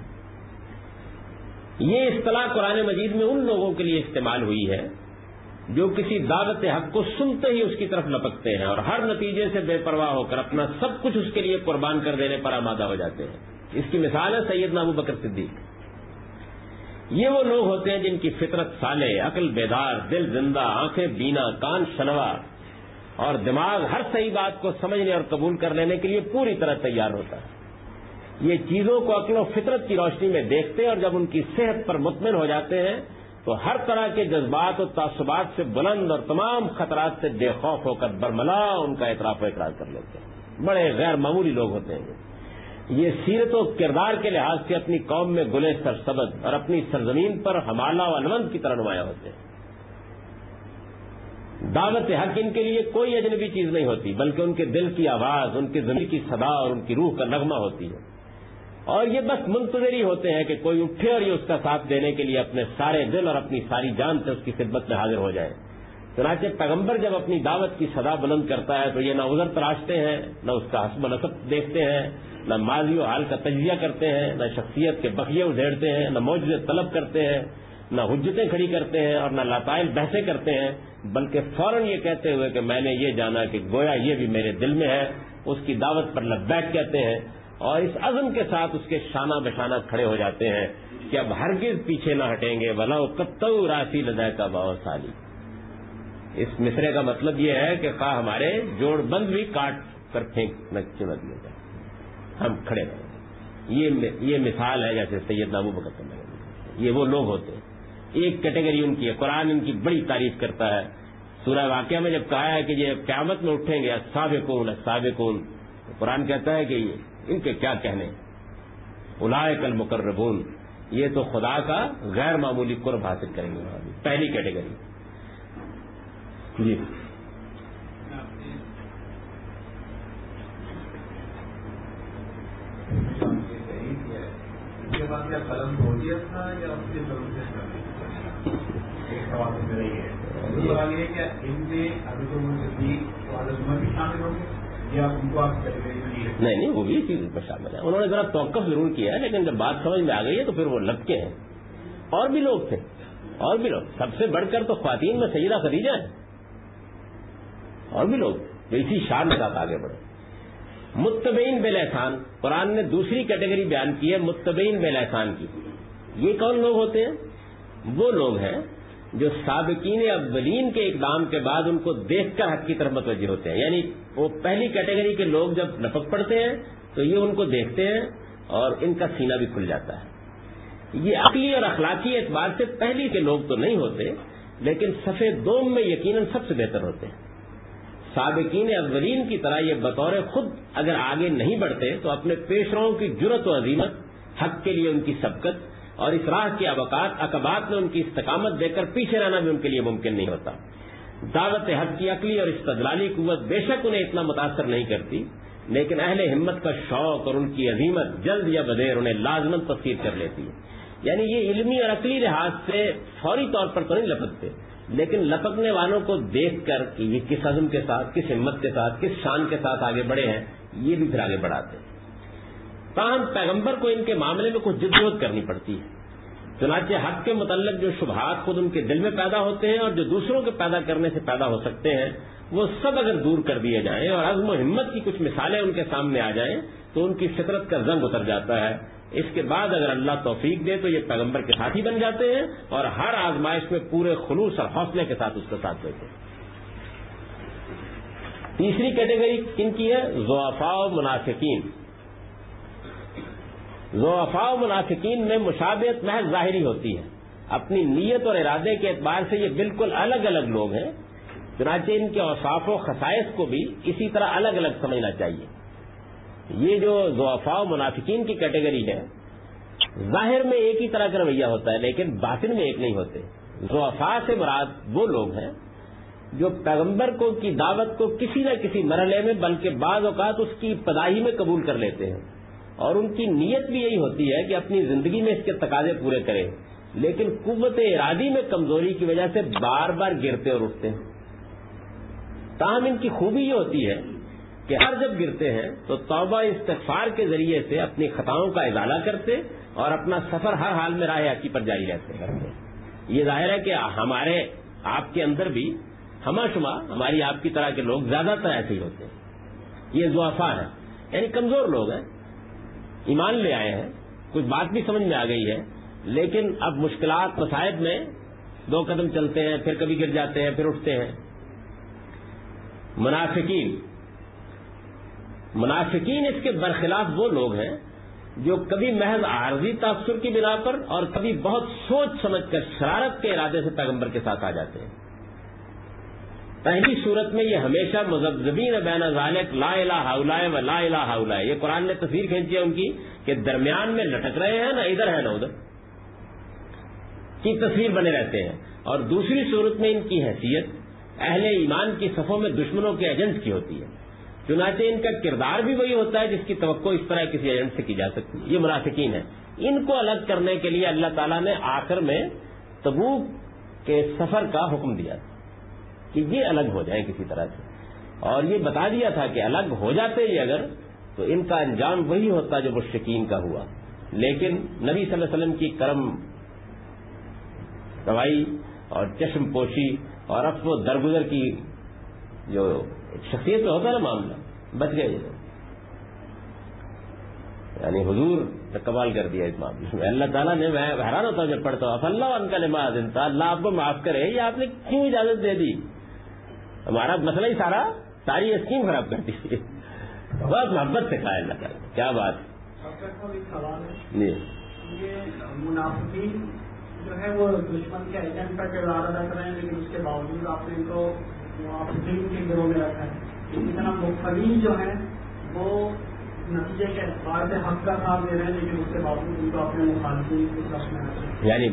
یہ اصطلاح قرآن مجید میں ان لوگوں کے لیے استعمال ہوئی ہے جو کسی دعوت حق کو سنتے ہی اس کی طرف لپکتے ہیں اور ہر نتیجے سے بے پرواہ ہو کر اپنا سب کچھ اس کے لیے قربان کر دینے پر آمادہ ہو جاتے ہیں۔ اس کی مثال ہے سیدنا ابو بکر صدیق۔ یہ وہ لوگ ہوتے ہیں جن کی فطرت صالح، عقل بیدار، دل زندہ، آنکھیں بینا، کان شنوا اور دماغ ہر صحیح بات کو سمجھنے اور قبول کر لینے کے لیے پوری طرح تیار ہوتا ہے۔ یہ چیزوں کو عقل و فطرت کی روشنی میں دیکھتے ہیں اور جب ان کی صحت پر مطمئن ہو جاتے ہیں تو ہر طرح کے جذبات اور تعصبات سے بلند اور تمام خطرات سے بے خوف ہو کر برملا ان کا اعتراف و اقرار کر لیتے ہیں۔ بڑے غیر معمولی لوگ ہوتے ہیں۔ یہ سیرت و کردار کے لحاظ سے اپنی قوم میں گلے سرسبز اور اپنی سرزمین پر ہمالہ و الوند کی طرح نمایاں ہوتے ہیں۔ دعوت حق ان کے لیے کوئی اجنبی چیز نہیں ہوتی، بلکہ ان کے دل کی آواز، ان کے ضمیر کی صدا اور ان کی روح کا نغمہ ہوتی ہے، اور یہ بس منتظر ہی ہوتے ہیں کہ کوئی اٹھے اور یہ اس کا ساتھ دینے کے لیے اپنے سارے دل اور اپنی ساری جان سے اس کی خدمت میں حاضر ہو جائے۔ چنانچہ پیغمبر جب اپنی دعوت کی صدا بلند کرتا ہے تو یہ نہ عذر تراشتے ہیں، نہ اس کا حسب و نسب دیکھتے ہیں، نہ ماضی و حال کا تجزیہ کرتے ہیں، نہ شخصیت کے بقیے ادھیڑتے ہیں، نہ معجزے طلب کرتے ہیں، نہ حجتیں کھڑی کرتے ہیں اور نہ لاتائل بحثیں کرتے ہیں، بلکہ فوراً یہ کہتے ہوئے کہ میں نے یہ جانا کہ گویا یہ بھی میرے دل میں ہے، اس کی دعوت پر لبیک کہتے ہیں، اور اس عزم کے ساتھ اس کے شانہ بشانہ کھڑے ہو جاتے ہیں کہ اب ہرگز پیچھے نہ ہٹیں گے، وَلَوْ قَطَّوْا رَاسِي لَذَاكَ بَاءُ سَالِي۔ اس مصرے کا مطلب یہ ہے کہ خواہ ہمارے جوڑ بند بھی کاٹ کر پھینک نہ چنا دیا جائے، ہم کھڑے رہیں۔ یہ مثال ہے جیسے سیدنا ابو بکر صدیق۔ یہ وہ لوگ ہوتے ہیں۔ ایک کیٹیگری ان کی ہے، قرآن ان کی بڑی تعریف کرتا ہے۔ سورہ واقعہ میں جب کہا ہے کہ یہ قیامت میں اٹھیں گے السابقون السابقون، قرآن کہتا ہے کہ ان کے کیا کہنے، اولئک المقربون، یہ تو خدا کا غیر معمولی قرب حاصل کریں گے۔ پہلی کیٹیگری جی نہیں وہ بھی اسی پر شامل ہے۔ انہوں نے ذرا توقف ضرور کیا ہے، لیکن جب بات سمجھ میں آ گئی ہے تو پھر وہ لپکے ہیں۔ اور بھی لوگ تھے، اور بھی لوگ، سب سے بڑھ کر تو خواتین میں سیدہ خدیجہ ہے، اور بھی لوگ جو اسی شان کے ساتھ آگے بڑھے۔ متبعین بالاحسان، قرآن نے دوسری کیٹیگری بیان کی ہے متبعین بالاحسان کی۔ یہ کون لوگ ہوتے ہیں؟ وہ لوگ ہیں جو سابقین اولین کے اقدام کے بعد ان کو دیکھ کر حق کی طرف متوجہ ہوتے ہیں۔ یعنی وہ پہلی کیٹیگری کے لوگ جب لپک پڑتے ہیں تو یہ ان کو دیکھتے ہیں اور ان کا سینہ بھی کھل جاتا ہے۔ یہ عقلی اور اخلاقی اعتبار سے پہلی کے لوگ تو نہیں ہوتے، لیکن صفِ دوم میں یقیناً سب سے بہتر ہوتے ہیں۔ سابقین اولین کی طرح یہ بطور خود اگر آگے نہیں بڑھتے تو اپنے پیشروؤں کی جرأت و عزیمت، حق کے لیے ان کی سبقت اور اس راہ کے عقبات میں ان کی استقامت دیکھ کر پیچھے رہنا بھی ان کے لیے ممکن نہیں ہوتا۔ دعوت حق کی عقلی اور استدلالی قوت بے شک انہیں اتنا متاثر نہیں کرتی، لیکن اہل ہمت کا شوق اور ان کی عظیمت جلد یا بدیر انہیں لازماً تسخیر کر لیتی ہے۔ یعنی یہ علمی اور عقلی لحاظ سے فوری طور پر تو نہیں لپکتے، لیکن لپکنے والوں کو دیکھ کر کہ یہ کس عزم کے ساتھ، کس ہمت کے ساتھ، کس شان کے ساتھ آگے بڑھے ہیں، یہ بھی پھر آگے بڑھاتے ہیں۔ تاہم پیغمبر کو ان کے معاملے میں کچھ جدوجہد کرنی پڑتی ہے۔ چنانچہ حق کے متعلق جو شبہات خود ان کے دل میں پیدا ہوتے ہیں اور جو دوسروں کے پیدا کرنے سے پیدا ہو سکتے ہیں، وہ سب اگر دور کر دیے جائیں اور عزم و ہمت کی کچھ مثالیں ان کے سامنے آ جائیں تو ان کی فطرت کا زنگ اتر جاتا ہے۔ اس کے بعد اگر اللہ توفیق دے تو یہ پیغمبر کے ساتھی بن جاتے ہیں اور ہر آزمائش میں پورے خلوص اور حوصلے کے ساتھ اس کا ساتھ دیتے ہیں۔ تیسری کیٹیگری کن کی ہے؟ ضعفاء و منافقین۔ ضعفاء و منافقین میں مشابہت محض ظاہری ہوتی ہے، اپنی نیت اور ارادے کے اعتبار سے یہ بالکل الگ الگ لوگ ہیں، چنانچہ ان کے اوصاف و خصائص کو بھی اسی طرح الگ الگ سمجھنا چاہیے۔ یہ جو ضعفاء و منافقین کی کیٹیگری ہے، ظاہر میں ایک ہی طرح کا رویہ ہوتا ہے لیکن باطن میں ایک نہیں ہوتے. ضعفاء سے مراد وہ لوگ ہیں جو پیغمبر کو کی دعوت کو کسی نہ کسی مرحلے میں بلکہ بعض اوقات اس کی ابتدائی میں قبول کر لیتے ہیں، اور ان کی نیت بھی یہی ہوتی ہے کہ اپنی زندگی میں اس کے تقاضے پورے کریں، لیکن قوت ارادی میں کمزوری کی وجہ سے بار بار گرتے اور اٹھتے ہیں. تاہم ان کی خوبی یہ ہوتی ہے کہ ہر جب گرتے ہیں تو توبہ استغفار کے ذریعے سے اپنی خطاؤں کا ازالہ کرتے اور اپنا سفر ہر حال میں راہ حقی پر جاری رہتے. یہ ظاہر ہے کہ ہمارے آپ کے اندر بھی ہمہ شمہ ہماری آپ کی طرح کے لوگ زیادہ تر ایسے ہی ہوتے ہیں. یہ ضعفاء ہیں، یعنی کمزور لوگ ہیں، ایمان لے آئے ہیں، کچھ بات بھی سمجھ میں آ گئی ہے، لیکن اب مشکلات مصائب میں 2 قدم چلتے ہیں، پھر کبھی گر جاتے ہیں، پھر اٹھتے ہیں. منافقین اس کے برخلاف وہ لوگ ہیں جو کبھی محض عارضی تاثر کی بنا پر اور کبھی بہت سوچ سمجھ کر شرارت کے ارادے سے پیغمبر کے ساتھ آ جاتے ہیں. پہلی صورت میں یہ ہمیشہ مذبذبین بین ذالک لا الہ الا و لا الہ الا، یہ قرآن نے تصویر کھینچی ہے ان کی کہ درمیان میں لٹک رہے ہیں، نہ ادھر ہے نہ ادھر کی تصویر بنے رہتے ہیں. اور دوسری صورت میں ان کی حیثیت اہل ایمان کی صفوں میں دشمنوں کے ایجنٹ کی ہوتی ہے، چنانچہ ان کا کردار بھی وہی ہوتا ہے جس کی توقع اس طرح کسی ایجنٹ سے کی جا سکتی ہے. یہ منافقین ہیں. ان کو الگ کرنے کے لیے اللہ تعالیٰ نے آخر میں تبوک کے سفر کا حکم دیا تھا کہ یہ الگ ہو جائیں کسی طرح سے، اور یہ بتا دیا تھا کہ الگ ہو جاتے ہی اگر تو ان کا انجام وہی ہوتا جو مشرکین کا ہوا. لیکن نبی صلی اللہ علیہ وسلم کی کرم روائی اور چشم پوشی اور عفو و درگزر کی جو شخصیت میں ہوتا ہے نا معاملہ، بچ گئے یہ لوگ. یعنی حضور نے کمال کر دیا اس معاملے میں. اللہ تعالیٰ نے، میں حیران ہوتا ہوں جب پڑھتا ہوں اللہ ان کا لما دنتا، اللہ آپ کو معاف کرے، یہ آپ نے کیوں اجازت دے دی؟ ہمارا مسئلہ ہی ساری اسکیم خراب کر دی. بہت محبت سے کہا اللہ تعالیٰ. کیا بات جی. منافقین جو ہے وہ دشمن کے ایجنٹ کا کردار ادا کر رہے ہیں، لیکن اس کے باوجود آپ نے ان کو منافقین کے گروہ میں رکھا ہے. اسی طرح مبتدین جو ہیں وہ نتیجے کے اعتبار سے حق کا ساتھ دے رہے ہیں، لیکن اس کے باوجود ان کو اپنے مخالفین کی طرف میں رکھا ہے. یعنی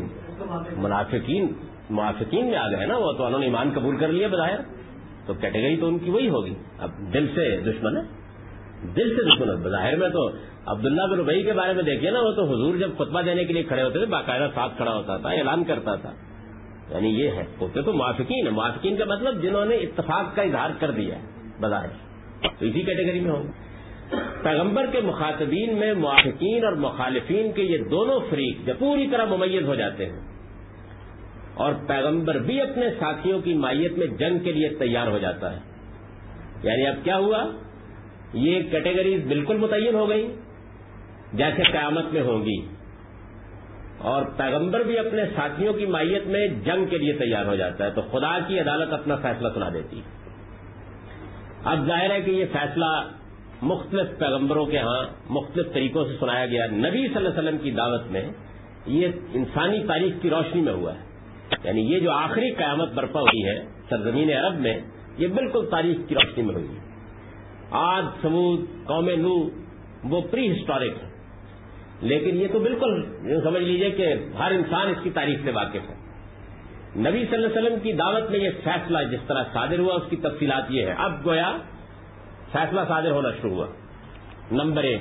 منافقین میں آ گئے نا، وہ تو انہوں نے ایمان قبول کر لیا بظاہر، تو کیٹیگری تو ان کی وہی ہوگی. اب دل سے دشمن ہے، دل سے دشمن ہے. بظاہر میں تو عبداللہ بن ابی کے بارے میں دیکھیے نا، وہ تو حضور جب خطبہ دینے کے لیے کھڑے ہوتے تھے باقاعدہ ساتھ کھڑا ہوتا تھا، اعلان کرتا تھا. یعنی یہ ہے ہوتے تو منافقین ہے. منافقین کا مطلب جنہوں نے اتفاق کا اظہار کر دیا بظاہر، تو اسی کیٹیگری میں ہوں. پیغمبر کے مخاطبین میں موافقین اور مخالفین کے یہ دونوں فریق جب پوری طرح ممیز ہو جاتے ہیں، اور پیغمبر بھی اپنے ساتھیوں کی مائیت میں جنگ کے لیے تیار ہو جاتا ہے. یعنی اب کیا ہوا، یہ کیٹیگریز بالکل متعین ہو گئی جیسے قیامت میں ہوں گی، اور پیغمبر بھی اپنے ساتھیوں کی مائیت میں جنگ کے لیے تیار ہو جاتا ہے. تو خدا کی عدالت اپنا فیصلہ سنا دیتی ہے. اب ظاہر ہے کہ یہ فیصلہ مختلف پیغمبروں کے ہاں مختلف طریقوں سے سنایا گیا. نبی صلی اللہ علیہ وسلم کی دعوت میں یہ انسانی تاریخ کی روشنی میں ہوا ہے. یعنی یہ جو آخری قیامت برپا ہوئی ہے سرزمین عرب میں، یہ بالکل تاریخ کی روشنی میں ہوئی ہے. عاد، ثمود، قوم نوح وہ پری ہسٹورک ہے، لیکن یہ تو بالکل سمجھ لیجئے کہ ہر انسان اس کی تاریخ سے واقف ہے. نبی صلی اللہ علیہ وسلم کی دعوت میں یہ فیصلہ جس طرح صادر ہوا اس کی تفصیلات یہ ہے. اب گویا فیصلہ صادر ہونا شروع ہوا. نمبر 1،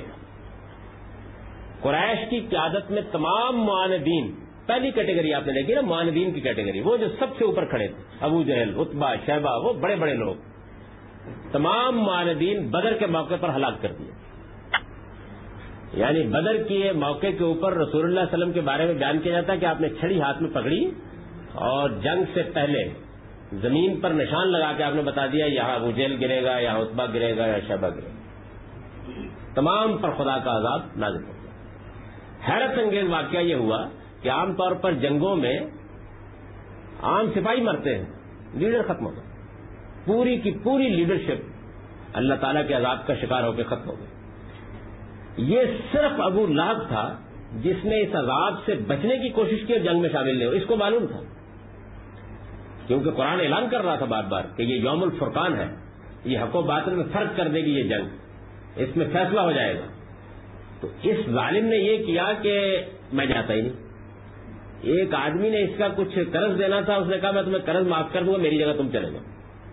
قریش کی قیادت میں تمام معاندین، پہلی کیٹیگری آپ نے دیکھی نا، معاندین کی کیٹیگری، وہ جو سب سے اوپر کھڑے تھے، ابو جہل، عتبہ، شیبہ، وہ بڑے بڑے لوگ، تمام معاندین بدر کے موقع پر ہلاک کر دیے. یعنی بدر کے موقع کے اوپر رسول اللہ صلی اللہ علیہ وسلم کے بارے میں بیان کیا جاتا ہے کہ آپ نے چھڑی ہاتھ میں پکڑی اور جنگ سے پہلے زمین پر نشان لگا کے آپ نے بتا دیا یہاں ابو جہل گرے گا، یہاں عتبہ گرے گا، یا شیبہ گرے گا. تمام پر خدا کا عذاب نازل ہو گیا. حیرت انگیز واقعہ یہ ہوا کہ عام طور پر جنگوں میں عام سپاہی مرتے ہیں، لیڈر ختم ہو گئے، پوری کی پوری لیڈرشپ اللہ تعالیٰ کے عذاب کا شکار ہو کے ختم ہو گئی. یہ صرف ابو لہب تھا جس نے اس عذاب سے بچنے کی کوشش کی اور جنگ میں شامل نہیں ہو. اس کو معلوم تھا کیونکہ قرآن اعلان کر رہا تھا بار بار کہ یہ یوم الفرقان ہے، یہ حق و باطل میں فرق کر دے گی یہ جنگ. اس میں فیصلہ ہو جائے گا. تو اس ظالم نے یہ کیا کہ میں جاتا ہی نہیں. ایک آدمی نے اس کا کچھ قرض دینا تھا, اس نے کہا میں تمہیں قرض معاف کر دوں گا, میری جگہ تم چلے جاؤ.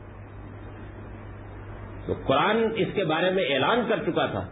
تو قرآن اس کے بارے میں اعلان کر چکا تھا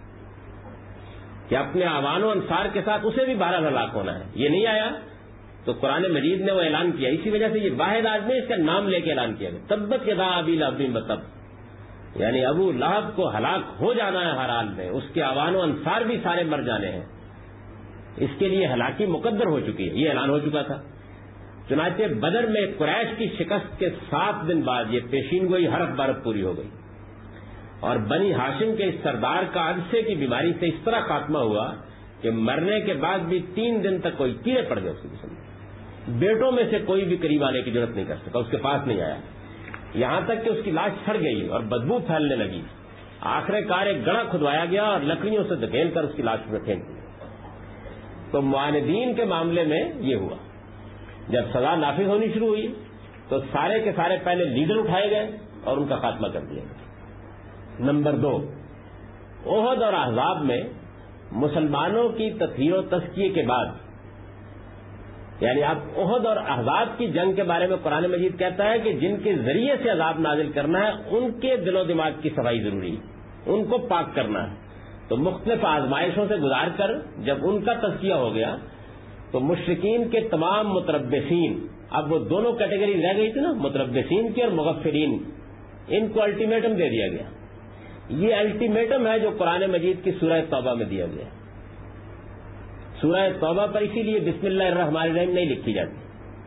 کہ اپنے اعوان و انصار کے ساتھ اسے بھی 12 ہلاک ہونا ہے. یہ نہیں آیا تو قرآن مجید نے وہ اعلان کیا. اسی وجہ سے یہ واحد آدمی اس کا نام لے کے اعلان کیا گیا, تبت یدا ابی لہب وتب, یعنی ابو لہب کو ہلاک ہو جانا ہے ہر حال میں, اس کے اعوان و انصار بھی سارے مر جانے ہیں, اس کے لیے ہلاکی مقدر ہو چکی ہے, یہ اعلان ہو چکا تھا. چنانچہ بدر میں قریش کی شکست کے 7 دن بعد یہ پیشین گوئی حرف بارف پوری ہو گئی, اور بنی ہاشم کے اس سردار کا عدسے کی بیماری سے اس طرح خاتمہ ہوا کہ مرنے کے بعد بھی 3 دن تک کوئی کیڑے پڑ گئے اس کے جسم میں. بیٹوں میں سے کوئی بھی قریب آنے کی ضرورت نہیں کر سکا, اس کے پاس نہیں آیا, یہاں تک کہ اس کی لاش سڑ گئی اور بدبو پھیلنے لگی. آخر کار ایک گڑھا کھدوایا گیا اور لکڑیوں سے دھکیل کر اس کی لاش میں پھینک دیا. تو معاندین کے معاملے میں یہ ہوا, جب سزا نافذ ہونی شروع ہوئی تو سارے کے سارے پہلے لیڈر اٹھائے گئے اور ان کا خاتمہ کر دیا گیا. نمبر 2, احد اور احزاب میں مسلمانوں کی تطہیر و تزکیے کے بعد, یعنی اب احد اور احزاب کی جنگ کے بارے میں قرآن مجید کہتا ہے کہ جن کے ذریعے سے عذاب نازل کرنا ہے ان کے دل و دماغ کی صفائی ضروری ہے, ان کو پاک کرنا ہے. تو مختلف آزمائشوں سے گزار کر جب ان کا تزکیہ ہو گیا تو مشرکین کے تمام متربصین, اب وہ دونوں کیٹیگری رہ گئی تھی نا, متربصین کی اور مغفرین, ان کو الٹیمیٹم دے دیا گیا. یہ الٹیمیٹم ہے جو قرآن مجید کی سورہ توبہ میں دیا گیا. سورہ توبہ پر اسی لیے بسم اللہ الرحمن الرحیم نہیں لکھی جاتی.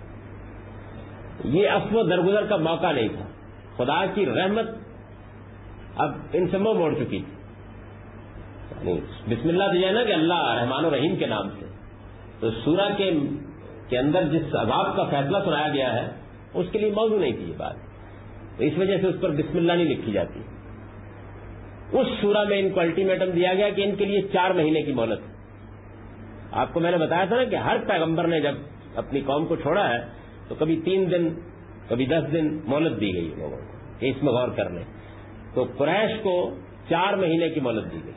یہ عفو و درگزر کا موقع نہیں تھا, خدا کی رحمت اب ان سے منہ موڑ چکی تھی. یعنی بسم اللہ تو یہ ہے نا کہ اللہ رحمان و رحیم کے نام سے, تو سورہ کے اندر جس عذاب کا فیصلہ سنایا گیا ہے اس کے لیے موضوع نہیں تھی یہ بات, تو اس وجہ سے اس پر بسم اللہ نہیں لکھی جاتی. اس سورہ میں ان کو الٹیمیٹم دیا گیا کہ ان کے لیے 4 مہینے کی مہلت. آپ کو میں نے بتایا تھا نا کہ ہر پیغمبر نے جب اپنی قوم کو چھوڑا ہے تو کبھی 3 دن کبھی 10 دن مہلت دی گئی لوگوں کو کہ اس میں غور کر لیں. تو قریش کو 4 مہینے کی مہلت دی گئی,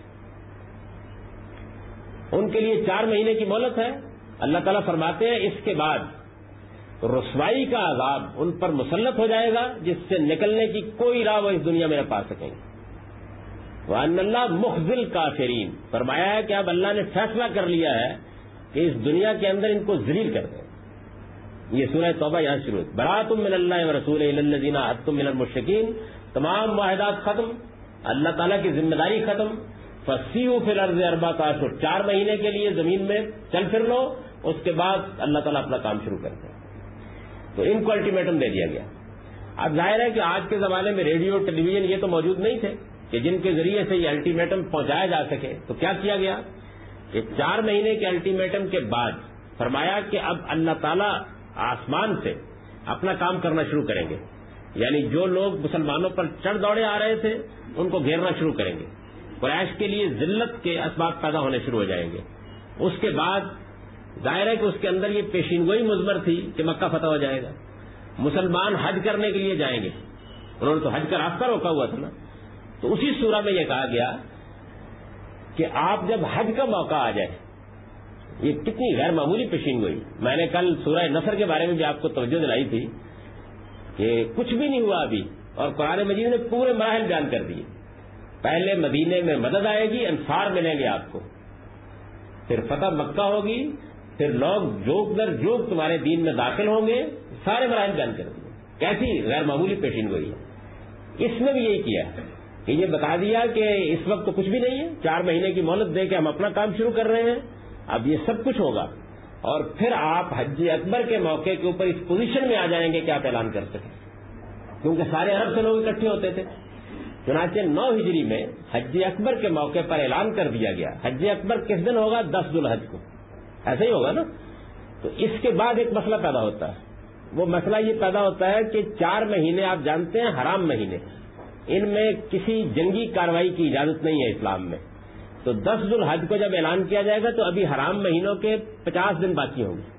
ان کے لیے 4 مہینے کی مہلت ہے. اللہ تعالیٰ فرماتے ہیں اس کے بعد رسوائی کا عذاب ان پر مسلط ہو جائے گا جس سے نکلنے کی کوئی راہ وہ اس دنیا میں نہ پا سکیں گے. وَأَنَّ اللَّهَ مُخْزِي الْكَافِرِينَ, فرمایا ہے کہ اب اللہ نے فیصلہ کر لیا ہے کہ اس دنیا کے اندر ان کو ذلیل کر دیں. یہ سورہ توبہ یہاں شروع ہے. بَرَأَةٌ مِّنَ اللَّهِ وَرَسُولِهِ إِلَى الَّذِينَ عَاهَدتُّم مِّنَ الْمُشْرِكِينَ, تمام معاہدات ختم, اللہ تعالیٰ کی ذمہ داری ختم. فَسِيرُوا فِي الْأَرْضِ 4 أَشْهُرٍ, 4 مہینے کے لیے زمین میں چل پھر لو, اس کے بعد اللہ تعالیٰ اپنا کام شروع کرتے ہیں. تو ان کو الٹیمیٹم دے دیا گیا. اب ظاہر ہے کہ آج کے زمانے میں ریڈیو ٹیلی ویژن یہ تو موجود نہیں تھے کہ جن کے ذریعے سے یہ الٹیمیٹم پہنچایا جا سکے. تو کیا کیا گیا کہ 4 مہینے کے الٹیمیٹم کے بعد فرمایا کہ اب اللہ تعالیٰ آسمان سے اپنا کام کرنا شروع کریں گے. یعنی جو لوگ مسلمانوں پر چڑھ دوڑے آ رہے تھے ان کو گھیرنا شروع کریں گے. قریش کے لیے ذلت کے اسباب پیدا ہونے شروع ہو جائیں گے. اس کے بعد ظاہر ہے کہ اس کے اندر یہ پیشین گوئی مضمر تھی کہ مکہ فتح ہو جائے گا. مسلمان حج کرنے کے لیے جائیں گے, انہوں نے تو حج کا راستہ روکا ہوا تھا نا. تو اسی سورہ میں یہ کہا گیا کہ آپ جب حج کا موقع آ جائے, یہ کتنی غیر معمولی پیشین گوئی. میں نے کل سورہ نصر کے بارے میں بھی آپ کو توجہ دلائی تھی کہ کچھ بھی نہیں ہوا ابھی, اور قرآن مجید نے پورے مراحل بیان کر دیے. پہلے مدینے میں مدد آئے گی, انصار ملیں گے آپ کو, پھر فتح مکہ ہوگی, پھر لوگ جوک در جوک تمہارے دین میں داخل ہوں گے, سارے مراحل بیان کر دیے. کیسی غیر معمولی پیشین گوئی ہے. اس میں بھی یہی کیا کہ یہ بتا دیا کہ اس وقت تو کچھ بھی نہیں ہے, 4 مہینے کی مہلت دے کے ہم اپنا کام شروع کر رہے ہیں. اب یہ سب کچھ ہوگا اور پھر آپ حج اکبر کے موقع کے اوپر اس پوزیشن میں آ جائیں گے کہ آپ اعلان کر سکیں, کیونکہ سارے عرب سے لوگ اکٹھے ہوتے تھے. چنانچہ 9 ہجری میں حج اکبر کے موقع پر اعلان کر دیا گیا. حج اکبر کس دن ہوگا؟ 10 ذو الحج کو, ایسا ہی ہوگا نا. تو اس کے بعد ایک مسئلہ پیدا ہوتا ہے. وہ مسئلہ یہ پیدا ہوتا ہے کہ 4 مہینے آپ جانتے ہیں حرام مہینے, ان میں کسی جنگی کارروائی کی اجازت نہیں ہے اسلام میں. تو 10 ذو الحج کو جب اعلان کیا جائے گا تو ابھی حرام مہینوں کے 50 دن باقی ہوں گے.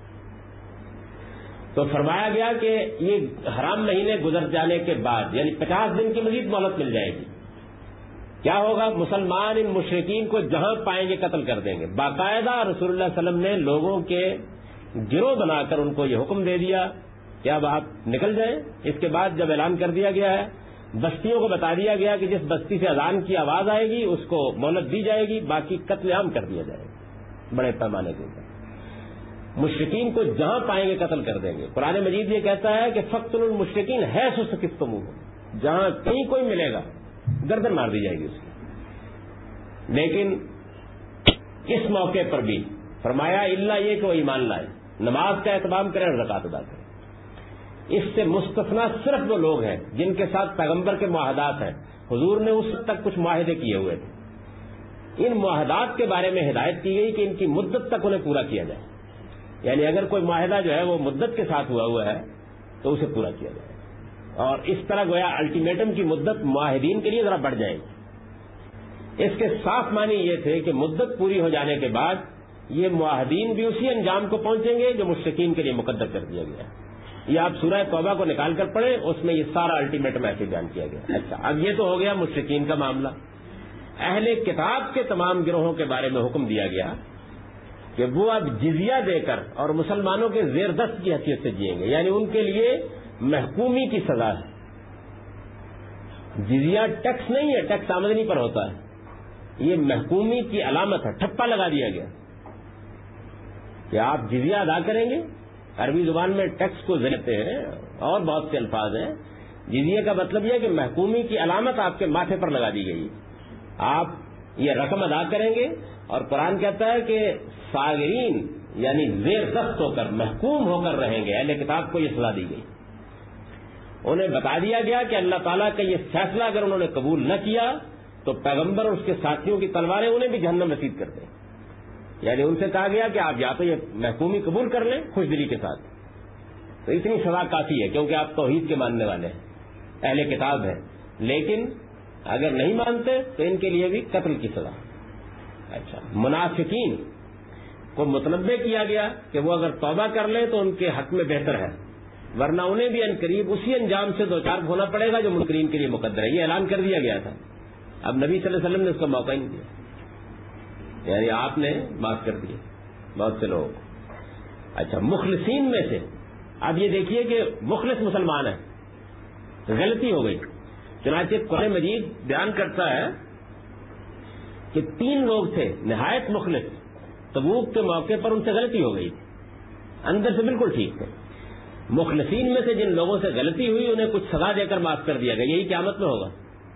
تو فرمایا گیا کہ یہ حرام مہینے گزر جانے کے بعد یعنی 50 دن کی مزید مہلت مل جائے گی. کیا ہوگا؟ مسلمان ان مشرکین کو جہاں پائیں گے قتل کر دیں گے. باقاعدہ رسول اللہ صلی اللہ علیہ وسلم نے لوگوں کے گروہ بنا کر ان کو یہ حکم دے دیا کہ اب آپ نکل جائیں. اس کے بعد جب اعلان کر دیا گیا ہے، بستیوں کو بتا دیا گیا کہ جس بستی سے اذان کی آواز آئے گی اس کو مہلت دی جائے گی، باقی قتل عام کر دیا جائے گا بڑے پیمانے کے اوپر. مشرکین کو جہاں پائیں گے قتل کر دیں گے. قرآن مجید یہ کہتا ہے کہ فقتلوا المشرکین حیث ثقفتموہم، جہاں کہیں کوئی ملے گا گردن مار دی جائے گی اس کی. لیکن اس موقع پر بھی فرمایا الا یہ کہ وہ ایمان لائے، نماز کا اہتمام کریں اور زکات ادا کریں. اس سے مستثنا صرف وہ لوگ ہیں جن کے ساتھ پیغمبر کے معاہدات ہیں. حضور نے اس تک کچھ معاہدے کیے ہوئے تھے. ان معاہدات کے بارے میں ہدایت کی گئی کہ ان کی مدت تک انہیں پورا کیا جائے. یعنی اگر کوئی معاہدہ جو ہے وہ مدت کے ساتھ ہوا ہے تو اسے پورا کیا جائے. اور اس طرح گویا الٹیمیٹم کی مدت معاہدین کے لیے ذرا بڑھ جائے گی. اس کے صاف معنی یہ تھے کہ مدت پوری ہو جانے کے بعد یہ معاہدین بھی اسی انجام کو پہنچیں گے جو مشرکین کے لیے مقدر کر دیا گیا. یہ آپ سورہ توبہ کو نکال کر پڑھیں، اس میں یہ سارا الٹیمیٹم ایسے بیان کیا گیا. اچھا، اب یہ تو ہو گیا مشرکین کا معاملہ. اہل کتاب کے تمام گروہوں کے بارے میں حکم دیا گیا کہ وہ اب جزیہ دے کر اور مسلمانوں کے زیر دست کی حیثیت سے جئیں گے. یعنی ان کے لیے محکومی کی سزا ہے. جزیہ ٹیکس نہیں ہے، ٹیکس آمدنی پر ہوتا ہے. یہ محکومی کی علامت ہے، ٹھپا لگا دیا گیا کہ آپ جزیہ ادا کریں گے. عربی زبان میں ٹیکس کو ذکرتے ہیں اور بہت سے الفاظ ہیں. جزیہ کا مطلب یہ ہے کہ محکومی کی علامت آپ کے ماتھے پر لگا دی گئی. آپ یہ رقم ادا کریں گے. اور قرآن کہتا ہے کہ صاغرین یعنی زیر دست ہو کر محکوم ہو کر رہیں گے. اہل کتاب کو یہ سزا دی گئی. انہیں بتا دیا گیا کہ اللہ تعالیٰ کا یہ فیصلہ اگر انہوں نے قبول نہ کیا تو پیغمبر اور اس کے ساتھیوں کی تلواریں انہیں بھی جہنم نصیب کر دیں. یعنی ان سے کہا گیا کہ آپ یا تو یہ محکومی قبول کر لیں خوش دلی کے ساتھ، تو اتنی سزا کافی ہے کیونکہ آپ توحید کے ماننے والے ہیں، اہل کتاب ہیں. لیکن اگر نہیں مانتے تو ان کے لیے بھی قتل کی سزا. اچھا، منافقین کو متنبع کیا گیا کہ وہ اگر توبہ کر لیں تو ان کے حق میں بہتر ہے، ورنہ انہیں بھی عنقریب اسی انجام سے دوچار ہونا پڑے گا جو منکرین کے لیے مقدر ہے. یہ اعلان کر دیا گیا تھا. اب نبی صلی اللہ علیہ وسلم نے اس کا موقع ہی نہیں دیا. یعنی آپ نے معاف کر دیے بہت سے لوگ. اچھا، مخلصین میں سے اب یہ دیکھیے کہ مخلص مسلمان ہے، غلطی ہو گئی. چنانچہ قرآن مجید بیان کرتا ہے کہ 3 لوگ تھے نہایت مخلص، تبوک کے موقع پر ان سے غلطی ہو گئی، اندر سے بالکل ٹھیک تھے. مخلصین میں سے جن لوگوں سے غلطی ہوئی انہیں کچھ سزا دے کر معاف کر دیا گیا. یہی قیامت میں ہوگا.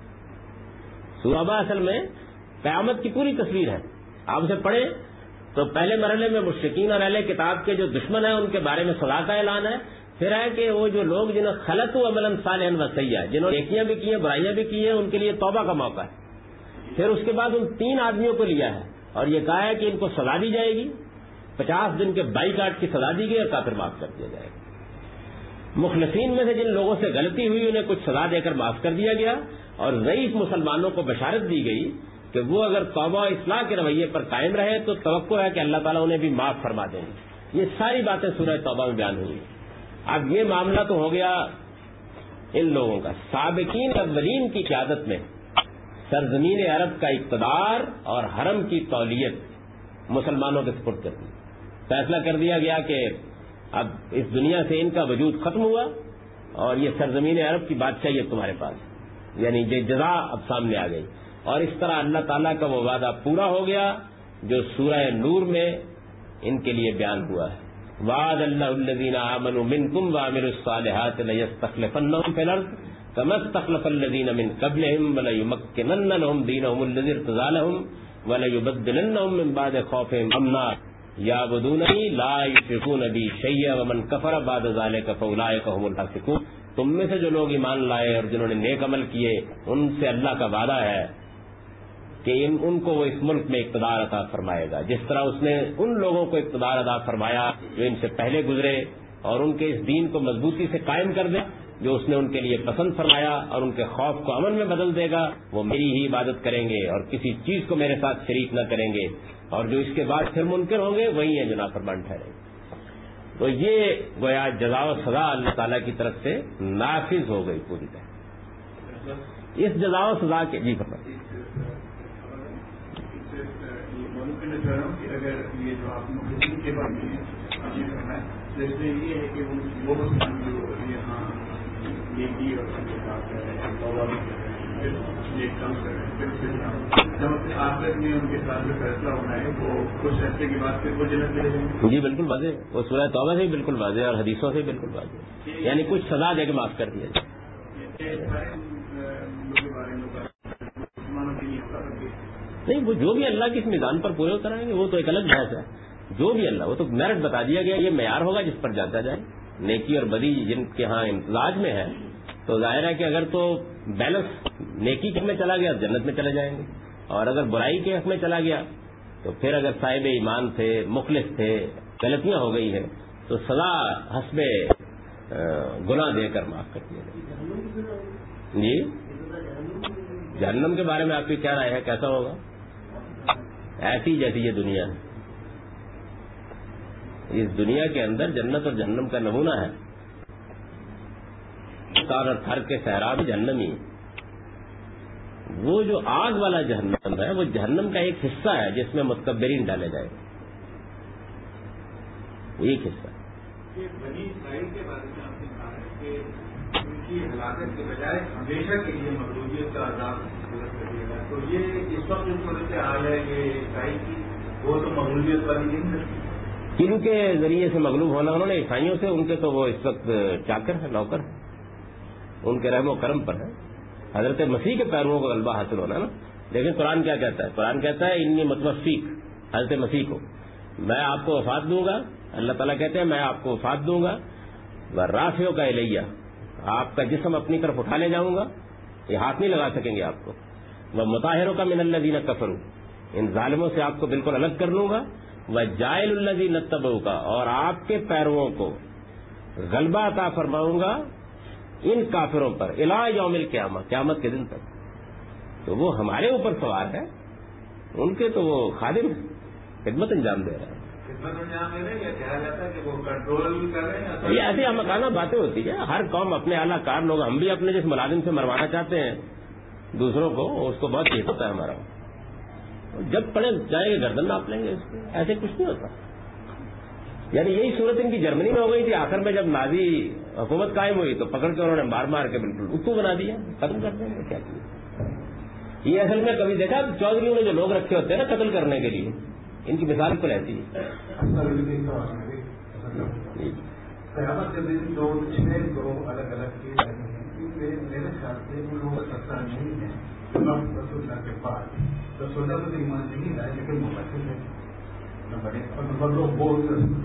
سورہ اصل میں قیامت کی پوری تصویر ہے. آپ اسے پڑھیں تو پہلے مرحلے میں مشرکین اور اہل کتاب کے جو دشمن ہیں ان کے بارے میں سزا کا اعلان ہے. پھر ہے کہ وہ جو لوگ جنہوں خلط و عملا صالحا و سیئا، جنہوں نے نیکیاں بھی کی ہیں برائیاں بھی کی ہیں، ان کے لیے توبہ کا موقع ہے. پھر اس کے بعد ان 3 آدمیوں کو لیا ہے اور یہ کہا ہے کہ ان کو سزا دی جائے گی، 50 دن کے بائیکاٹ کی سزا دی گئی اور کافر معاف کر دیا جائے گا. مخلصین میں سے جن لوگوں سے غلطی ہوئی انہیں کچھ سزا دے کر معاف کر دیا گیا، اور ضعیف مسلمانوں کو بشارت دی گئی کہ وہ اگر توبہ و اصلاح کے رویے پر قائم رہے تو توقع ہے کہ اللہ تعالیٰ انہیں بھی معاف فرما دیں گے. یہ ساری باتیں سورہ توبہ میں بیان ہوئی. اب یہ معاملہ تو ہو گیا ان لوگوں کا. سابقین اولین کی قیادت میں سرزمین عرب کا اقتدار اور حرم کی تولیت مسلمانوں کے سپرد کر دی. فیصلہ کر دیا گیا کہ اب اس دنیا سے ان کا وجود ختم ہوا اور یہ سرزمین عرب کی بادشاہیت تمہارے پاس، یعنی یہ جزا اب سامنے آ گئی. اور اس طرح اللہ تعالیٰ کا وہ وعدہ پورا ہو گیا جو سورہ نور میں ان کے لیے بیان ہوا ہے. وعد اللہ الذین آمنوا منکم وعملوا الصالحات لیستخلفنہم فی الارض کما استخلف الذین من قبلہم ولیمکنن لہم دینہم الذی ارتضی لہم ولیبدلنہم من بعد خوفہم امنا یعبدوننی لا یشرکون بی شیئا ومن کفر بعد ذلک فاولئک هم الفاسقون. تم میں سے جو لوگ ایمان لائے اور جنہوں نے نیک عمل کیے ان سے اللہ کا وعدہ ہے کہ ان کو وہ اس ملک میں اقتدار عطا فرمائے گا، جس طرح اس نے ان لوگوں کو اقتدار عطا فرمایا جو ان سے پہلے گزرے، اور ان کے اس دین کو مضبوطی سے قائم کر دے جو اس نے ان کے لیے پسند فرمایا، اور ان کے خوف کو امن میں بدل دے گا. وہ میری ہی عبادت کریں گے اور کسی چیز کو میرے ساتھ شریک نہ کریں گے، اور جو اس کے بعد پھر منکر ہوں گے وہی ہیں جو نافرمان ٹھہریں گے. تو یہ گویا جزا و سزا اللہ تعالیٰ کی طرف سے نافذ ہو گئی پوری طرح. اس جزا و سزا کے جی فرمائیے. اگر یہ جو آپ مختصر کے بارے میں یہ کرنا ہے تو اس میں یہ ہے کہ وہ جو یہاں نیکی اور کم کر رہے ہیں جب آخرت میں ان کے ساتھ جو فیصلہ ہونا ہے وہ کچھ فیصلے کے بعد پھر وہ جنت میں رہیں گے. جی بالکل واضح، وہ سورہ توبہ سے بھی بالکل واضح اور حدیثوں سے بھی بالکل واضح، یعنی کچھ سزا دے کے معاف کر دیا جائے. نہیں، وہ جو بھی اللہ کی اس میزان پر پورے اتر آئیں گے وہ تو ایک الگ بحث ہے. جو بھی اللہ، وہ تو میرٹ بتا دیا گیا، یہ معیار ہوگا جس پر جاتا جائے. نیکی اور بدی جن کے ہاں امتزاج میں ہے تو ظاہر ہے کہ اگر تو بیلنس نیکی کے حق میں چلا گیا جنت میں چلے جائیں گے، اور اگر برائی کے حق میں چلا گیا تو پھر اگر صاحب ایمان تھے، مخلص تھے، غلطیاں ہو گئی ہیں تو سزا حسب گناہ دے کر معاف کر دیا جائے. جی جہنم کے بارے میں آپ کی کیا رائے ہے؟ کیسا ہوگا؟ ایسی جیسی یہ دنیا ہے. اس دنیا کے اندر جنت اور جہنم کا نمونہ ہے. اور تھر کے صحرا بھی جہنم ہی. وہ جو آگ والا جہنم ہے وہ جہنم کا ایک حصہ ہے جس میں متکبرین ڈالے جائیں گے. ایک حصہ. بنی اسرائیل کے بارے میں آپ نے کہا ہے کہ ان کی ہلاکت کے بجائے ہمیشہ کے لیے مقبولیت کا عذاب کریے گا. تو یہ اس وقت جو صورت حال ہے کہ عیسائی کی وہ تو مقبولیت والی نہیں ہے. کن کے ذریعے سے مغلوب ہونا؟ انہوں نے عیسائیوں سے. ان کے تو وہ اس وقت چاکر ہیں، نوکر ہیں. ان کے رحم و کرم پر ہے. حضرت مسیح کے پیرووں کو غلبہ حاصل ہونا نا. لیکن قرآن کیا کہتا ہے؟ قرآن کہتا ہے انی متوفیک، حضرت مسیح کو میں آپ کو وفات دوں گا. اللہ تعالیٰ کہتے ہیں میں آپ کو وفات دوں گا. رافعوں کا الیہ، آپ کا جسم اپنی طرف اٹھا لے جاؤں گا، یہ ہاتھ نہیں لگا سکیں گے آپ کو. وہ مطہروں کا من الذین کفروا، ان ظالموں سے آپ کو بالکل الگ کر لوں گا. وہ جائل الذین اتبعوا کا، اور آپ کے پیرووں کو غلبہ عطا فرماؤں گا ان کافروں پر الی یوم القیامہ، قیامت کے دن تک. تو وہ ہمارے اوپر سوار ہے، ان کے تو وہ خادم ہیں، خدمت انجام دے رہے ہیں. خدمت انجام دے رہے ہیں یا کہا جاتا ہے کہ وہ کنٹرول کر رہے ہیں؟ یہ ایسی احمقانہ باتیں ہوتی ہیں. ہر قوم اپنے اعلیٰ کار لوگ، ہم بھی اپنے جس ملازم سے مروانا چاہتے ہیں دوسروں کو، اس کو بہت چیز ہوتا ہے ہمارا. جب پڑے جائیں گے گردن ناپ لیں گے اس کو. ایسے کچھ نہیں ہوتا. یعنی یہی صورت ان کی جرمنی میں ہو گئی تھی. آخر میں جب نازی حکومت قائم ہوئی تو پکڑ کے انہوں نے مار مار کے بالکل اتو بنا دیا، ختم کر دیں گے. کیا کیا یہ اصل میں کبھی دیکھا چودھریوں نے جو لوگ رکھے ہوتے ہیں نا قتل کرنے کے لیے، ان کی مثال کو رہتی ہے. قیامت کے دن جو 6 گروہ الگ الگ کیے جائیں گے، میرے خیال سے وہ لوگ سچا نہیں ہے. رسول اللہ کے بعد رسول اللہ کو ایمان نہیں لائے لیکن مبشر ہے. نمبر لوگ وہ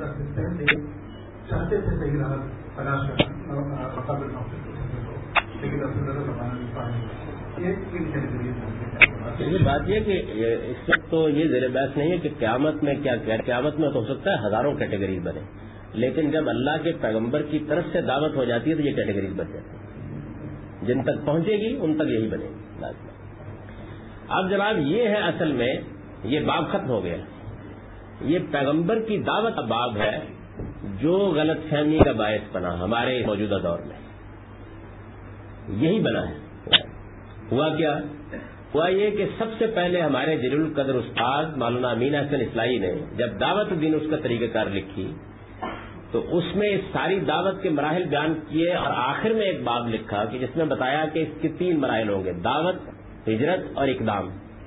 چاہتے تھے صحیح راہ تلاش کرنا قبل لیکن رسول اللہ زمانہ نہیں پائے. یہ بات یہ کہ اس وقت تو یہ زیر بحث نہیں ہے کہ قیامت میں کیا، قیامت میں تو ہو سکتا ہے ہزاروں کیٹیگریز بنے، لیکن جب اللہ کے پیغمبر کی طرف سے دعوت ہو جاتی ہے تو یہ کیٹیگریز بن جاتی ہے. جن تک پہنچے گی ان تک یہی بنے گی لازم. اب جناب یہ ہے اصل میں یہ باب ختم ہو گیا. یہ پیغمبر کی دعوت کا باب ہے جو غلط فہمی کا باعث بنا ہمارے موجودہ دور میں. یہی بنا ہے. ہوا کیا؟ ہوا یہ کہ سب سے پہلے ہمارے جلیل القدر استاد مولانا امین احسن اصلاحی نے جب دعوت دین اس کا طریقہ کار لکھی تو اس میں اس ساری دعوت کے مراحل بیان کیے، اور آخر میں ایک باب لکھا کہ جس میں بتایا کہ اس کے 3 مراحل ہوں گے: دعوت، ہجرت اور اقدام.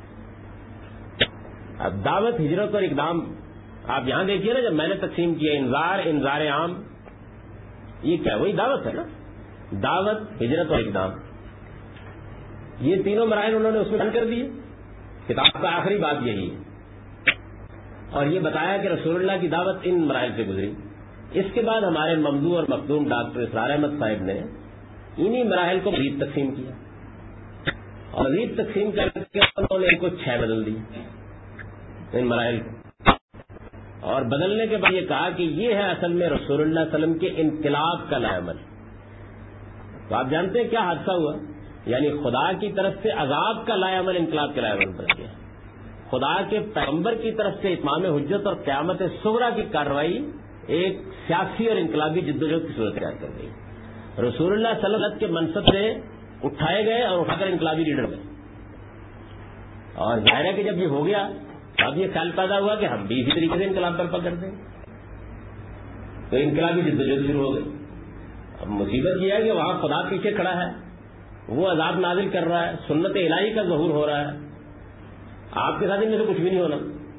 اب دعوت، ہجرت اور اقدام آپ یہاں دیکھیے نا، جب میں نے تقسیم کیا انذار عام، یہ کیا وہی دعوت ہے نا. دعوت، ہجرت اور اقدام، یہ تینوں مراحل انہوں نے اس میں بیان کر دیے. کتاب کا آخری بات یہی ہے، اور یہ بتایا کہ رسول اللہ کی دعوت ان مراحل سے گزری. اس کے بعد ہمارے ممدوح اور مخدوم ڈاکٹر اسرار احمد صاحب نے انہی مراحل کو مزید تقسیم کیا، اور مزید تقسیم کر کے انہوں نے ان کو 6 بدل دی ان مراحل کو. اور بدلنے کے بعد یہ کہا کہ یہ ہے اصل میں رسول اللہ صلی اللہ علیہ وسلم کے انقلاب کا لائے عمل. تو آپ جانتے ہیں کیا حادثہ ہوا؟ یعنی خدا کی طرف سے عذاب کا لائے عمل انقلاب کے لائے عمل بن گیا. خدا کے پیغمبر کی طرف سے اتمام حجت اور قیامت صغریٰ کی کارروائی ایک سیاسی اور انقلابی جدوجہد کی صورت اختیار کر گئی. رسول اللہ صلی اللہ علیہ وسلم کے منصب سے اٹھائے گئے اور اٹھا کر انقلابی لیڈر بنے. اور ظاہر ہے کہ جب یہ ہو گیا اب یہ خیال پیدا ہوا کہ ہم بھی اسی طریقے سے انقلاب برپا کر دیں، تو انقلابی جدوجہد شروع ہو گئی۔ اب مصیبت یہ ہے کہ وہاں خدا پیچھے کھڑا ہے، وہ عذاب نازل کر رہا ہے، سنت الہی کا ظہور ہو رہا ہے، آپ کے ساتھ ان میں سے کچھ بھی نہیں ہونا،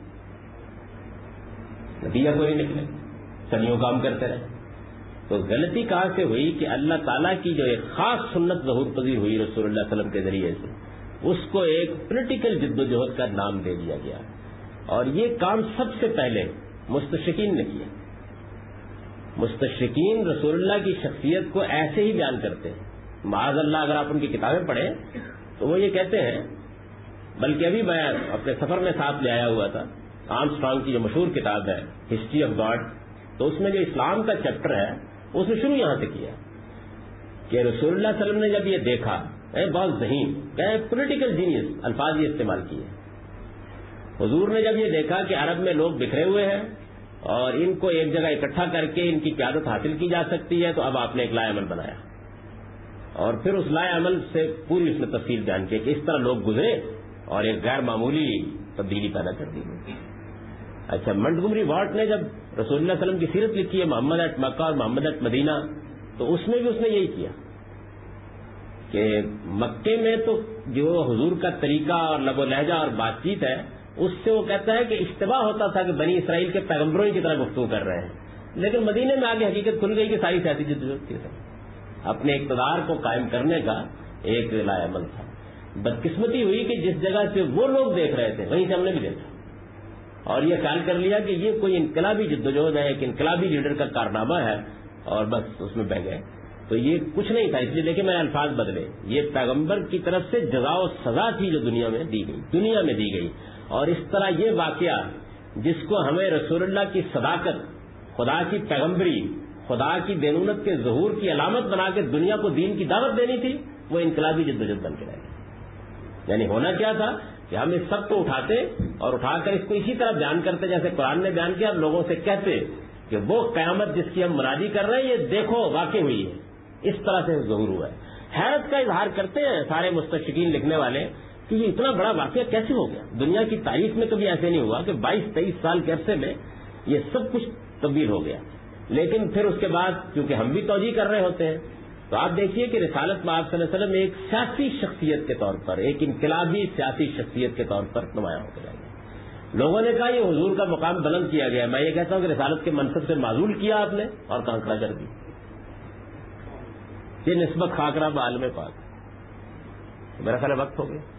نتیجہ کوئی نہیں نکلے، صدیوں کام کرتے رہے۔ تو غلطی کہاں سے ہوئی کہ اللہ تعالیٰ کی جو ایک خاص سنت ظہور پذیر ہوئی رسول اللہ صلی اللہ علیہ وسلم کے ذریعے سے، اس کو ایک پولیٹیکل جدوجہد کا نام دے دیا گیا، اور یہ کام سب سے پہلے مستشرقین نے کیا۔ مستشرقین رسول اللہ کی شخصیت کو ایسے ہی بیان کرتے ہیں، معاذ اللہ اگر آپ ان کی کتابیں پڑھیں تو وہ یہ کہتے ہیں، بلکہ ابھی میں اپنے سفر میں ساتھ لے آیا ہوا تھا آرمسٹرانگ کی جو مشہور کتاب ہے ہسٹری آف گاڈ، تو اس میں جو اسلام کا چیپٹر ہے اس نے شروع یہاں سے کیا کہ رسول اللہ صلی اللہ علیہ وسلم نے جب یہ دیکھا، بہت ذہین پولیٹیکل جینیس الفاظ یہ استعمال کیے، حضور نے جب یہ دیکھا کہ عرب میں لوگ بکھرے ہوئے ہیں اور ان کو ایک جگہ اکٹھا کر کے ان کی قیادت حاصل کی جا سکتی ہے، تو اب آپ نے ایک لائے عمل بنایا، اور پھر اس لائے عمل سے پوری اس نے تفصیل بیان کی کہ اس طرح لوگ گزرے اور ایک غیر معمولی تبدیلی پیدا کر دی گئی۔ اچھا، منٹگمری واٹ نے جب رسول اللہ صلی اللہ علیہ وسلم کی سیرت لکھی ہے محمد ایٹ مکہ اور محمد ایٹ مدینہ، تو اس میں بھی اس نے یہی کیا کہ مکے میں تو جو حضور کا طریقہ اور لب و لہجہ اور بات چیت ہے، اس سے وہ کہتا ہے کہ اشتباہ ہوتا تھا کہ بنی اسرائیل کے پیغمبروں کی طرح گفتگو کر رہے ہیں، لیکن مدینے میں آگے حقیقت کھل گئی کہ ساری سیاسی جدوجہد تھی، اپنے اقتدار کو قائم کرنے کا ایک لائے عمل تھا۔ بدقسمتی ہوئی کہ جس جگہ سے وہ لوگ دیکھ رہے تھے وہیں سے ہم نے بھی دیکھا اور یہ خیال کر لیا کہ یہ کوئی انقلابی جدوجہد ہے، ایک انقلابی لیڈر کا کارنامہ ہے، اور بس اس میں بہ گئے۔ تو یہ کچھ نہیں تھا، اس لیے دیکھیں میں نے الفاظ بدلے، یہ پیغمبر کی طرف سے جزا و سزا تھی جو دنیا میں دی گئی، اور اس طرح یہ واقعہ جس کو ہمیں رسول اللہ کی صداقت، خدا کی پیغمبری، خدا کی دینونت کے ظہور کی علامت بنا کے دنیا کو دین کی دعوت دینی تھی، وہ انقلابی جدوجہد بن کے رہ گئی۔ یعنی ہونا کیا تھا کہ ہم اس سب کو اٹھاتے اور اٹھا کر اس کو اسی طرح بیان کرتے جیسے قرآن نے بیان کیا، اور لوگوں سے کہتے کہ وہ قیامت جس کی ہم منادی کر رہے ہیں یہ دیکھو واقع ہوئی ہے، اس طرح سے ظہور ہوا ہے۔ حیرت کا اظہار کرتے ہیں سارے مستشرقین لکھنے والے کہ یہ اتنا بڑا واقعہ کیسے ہو گیا، دنیا کی تاریخ میں کبھی ایسے نہیں ہوا کہ 22-23 سال کے عرصے میں یہ سب کچھ تبدیل ہو گیا۔ لیکن پھر اس کے بعد کیونکہ ہم بھی توجیہ کر رہے ہوتے ہیں، تو آپ دیکھیے کہ رسالت میں آپ صلی اللہ علیہ وسلم ایک سیاسی شخصیت کے طور پر، ایک انقلابی سیاسی شخصیت کے طور پر نمایاں ہو جائے گا۔ لوگوں نے کہا یہ حضور کا مقام بلند کیا گیا، میں یہ کہتا ہوں کہ رسالت کے منصب سے معزول کیا آپ نے اور کہاں کھڑا کر دی، یہ نسبت خاکرہ بعالم پاک۔ میرا خیال وقت ہو گیا۔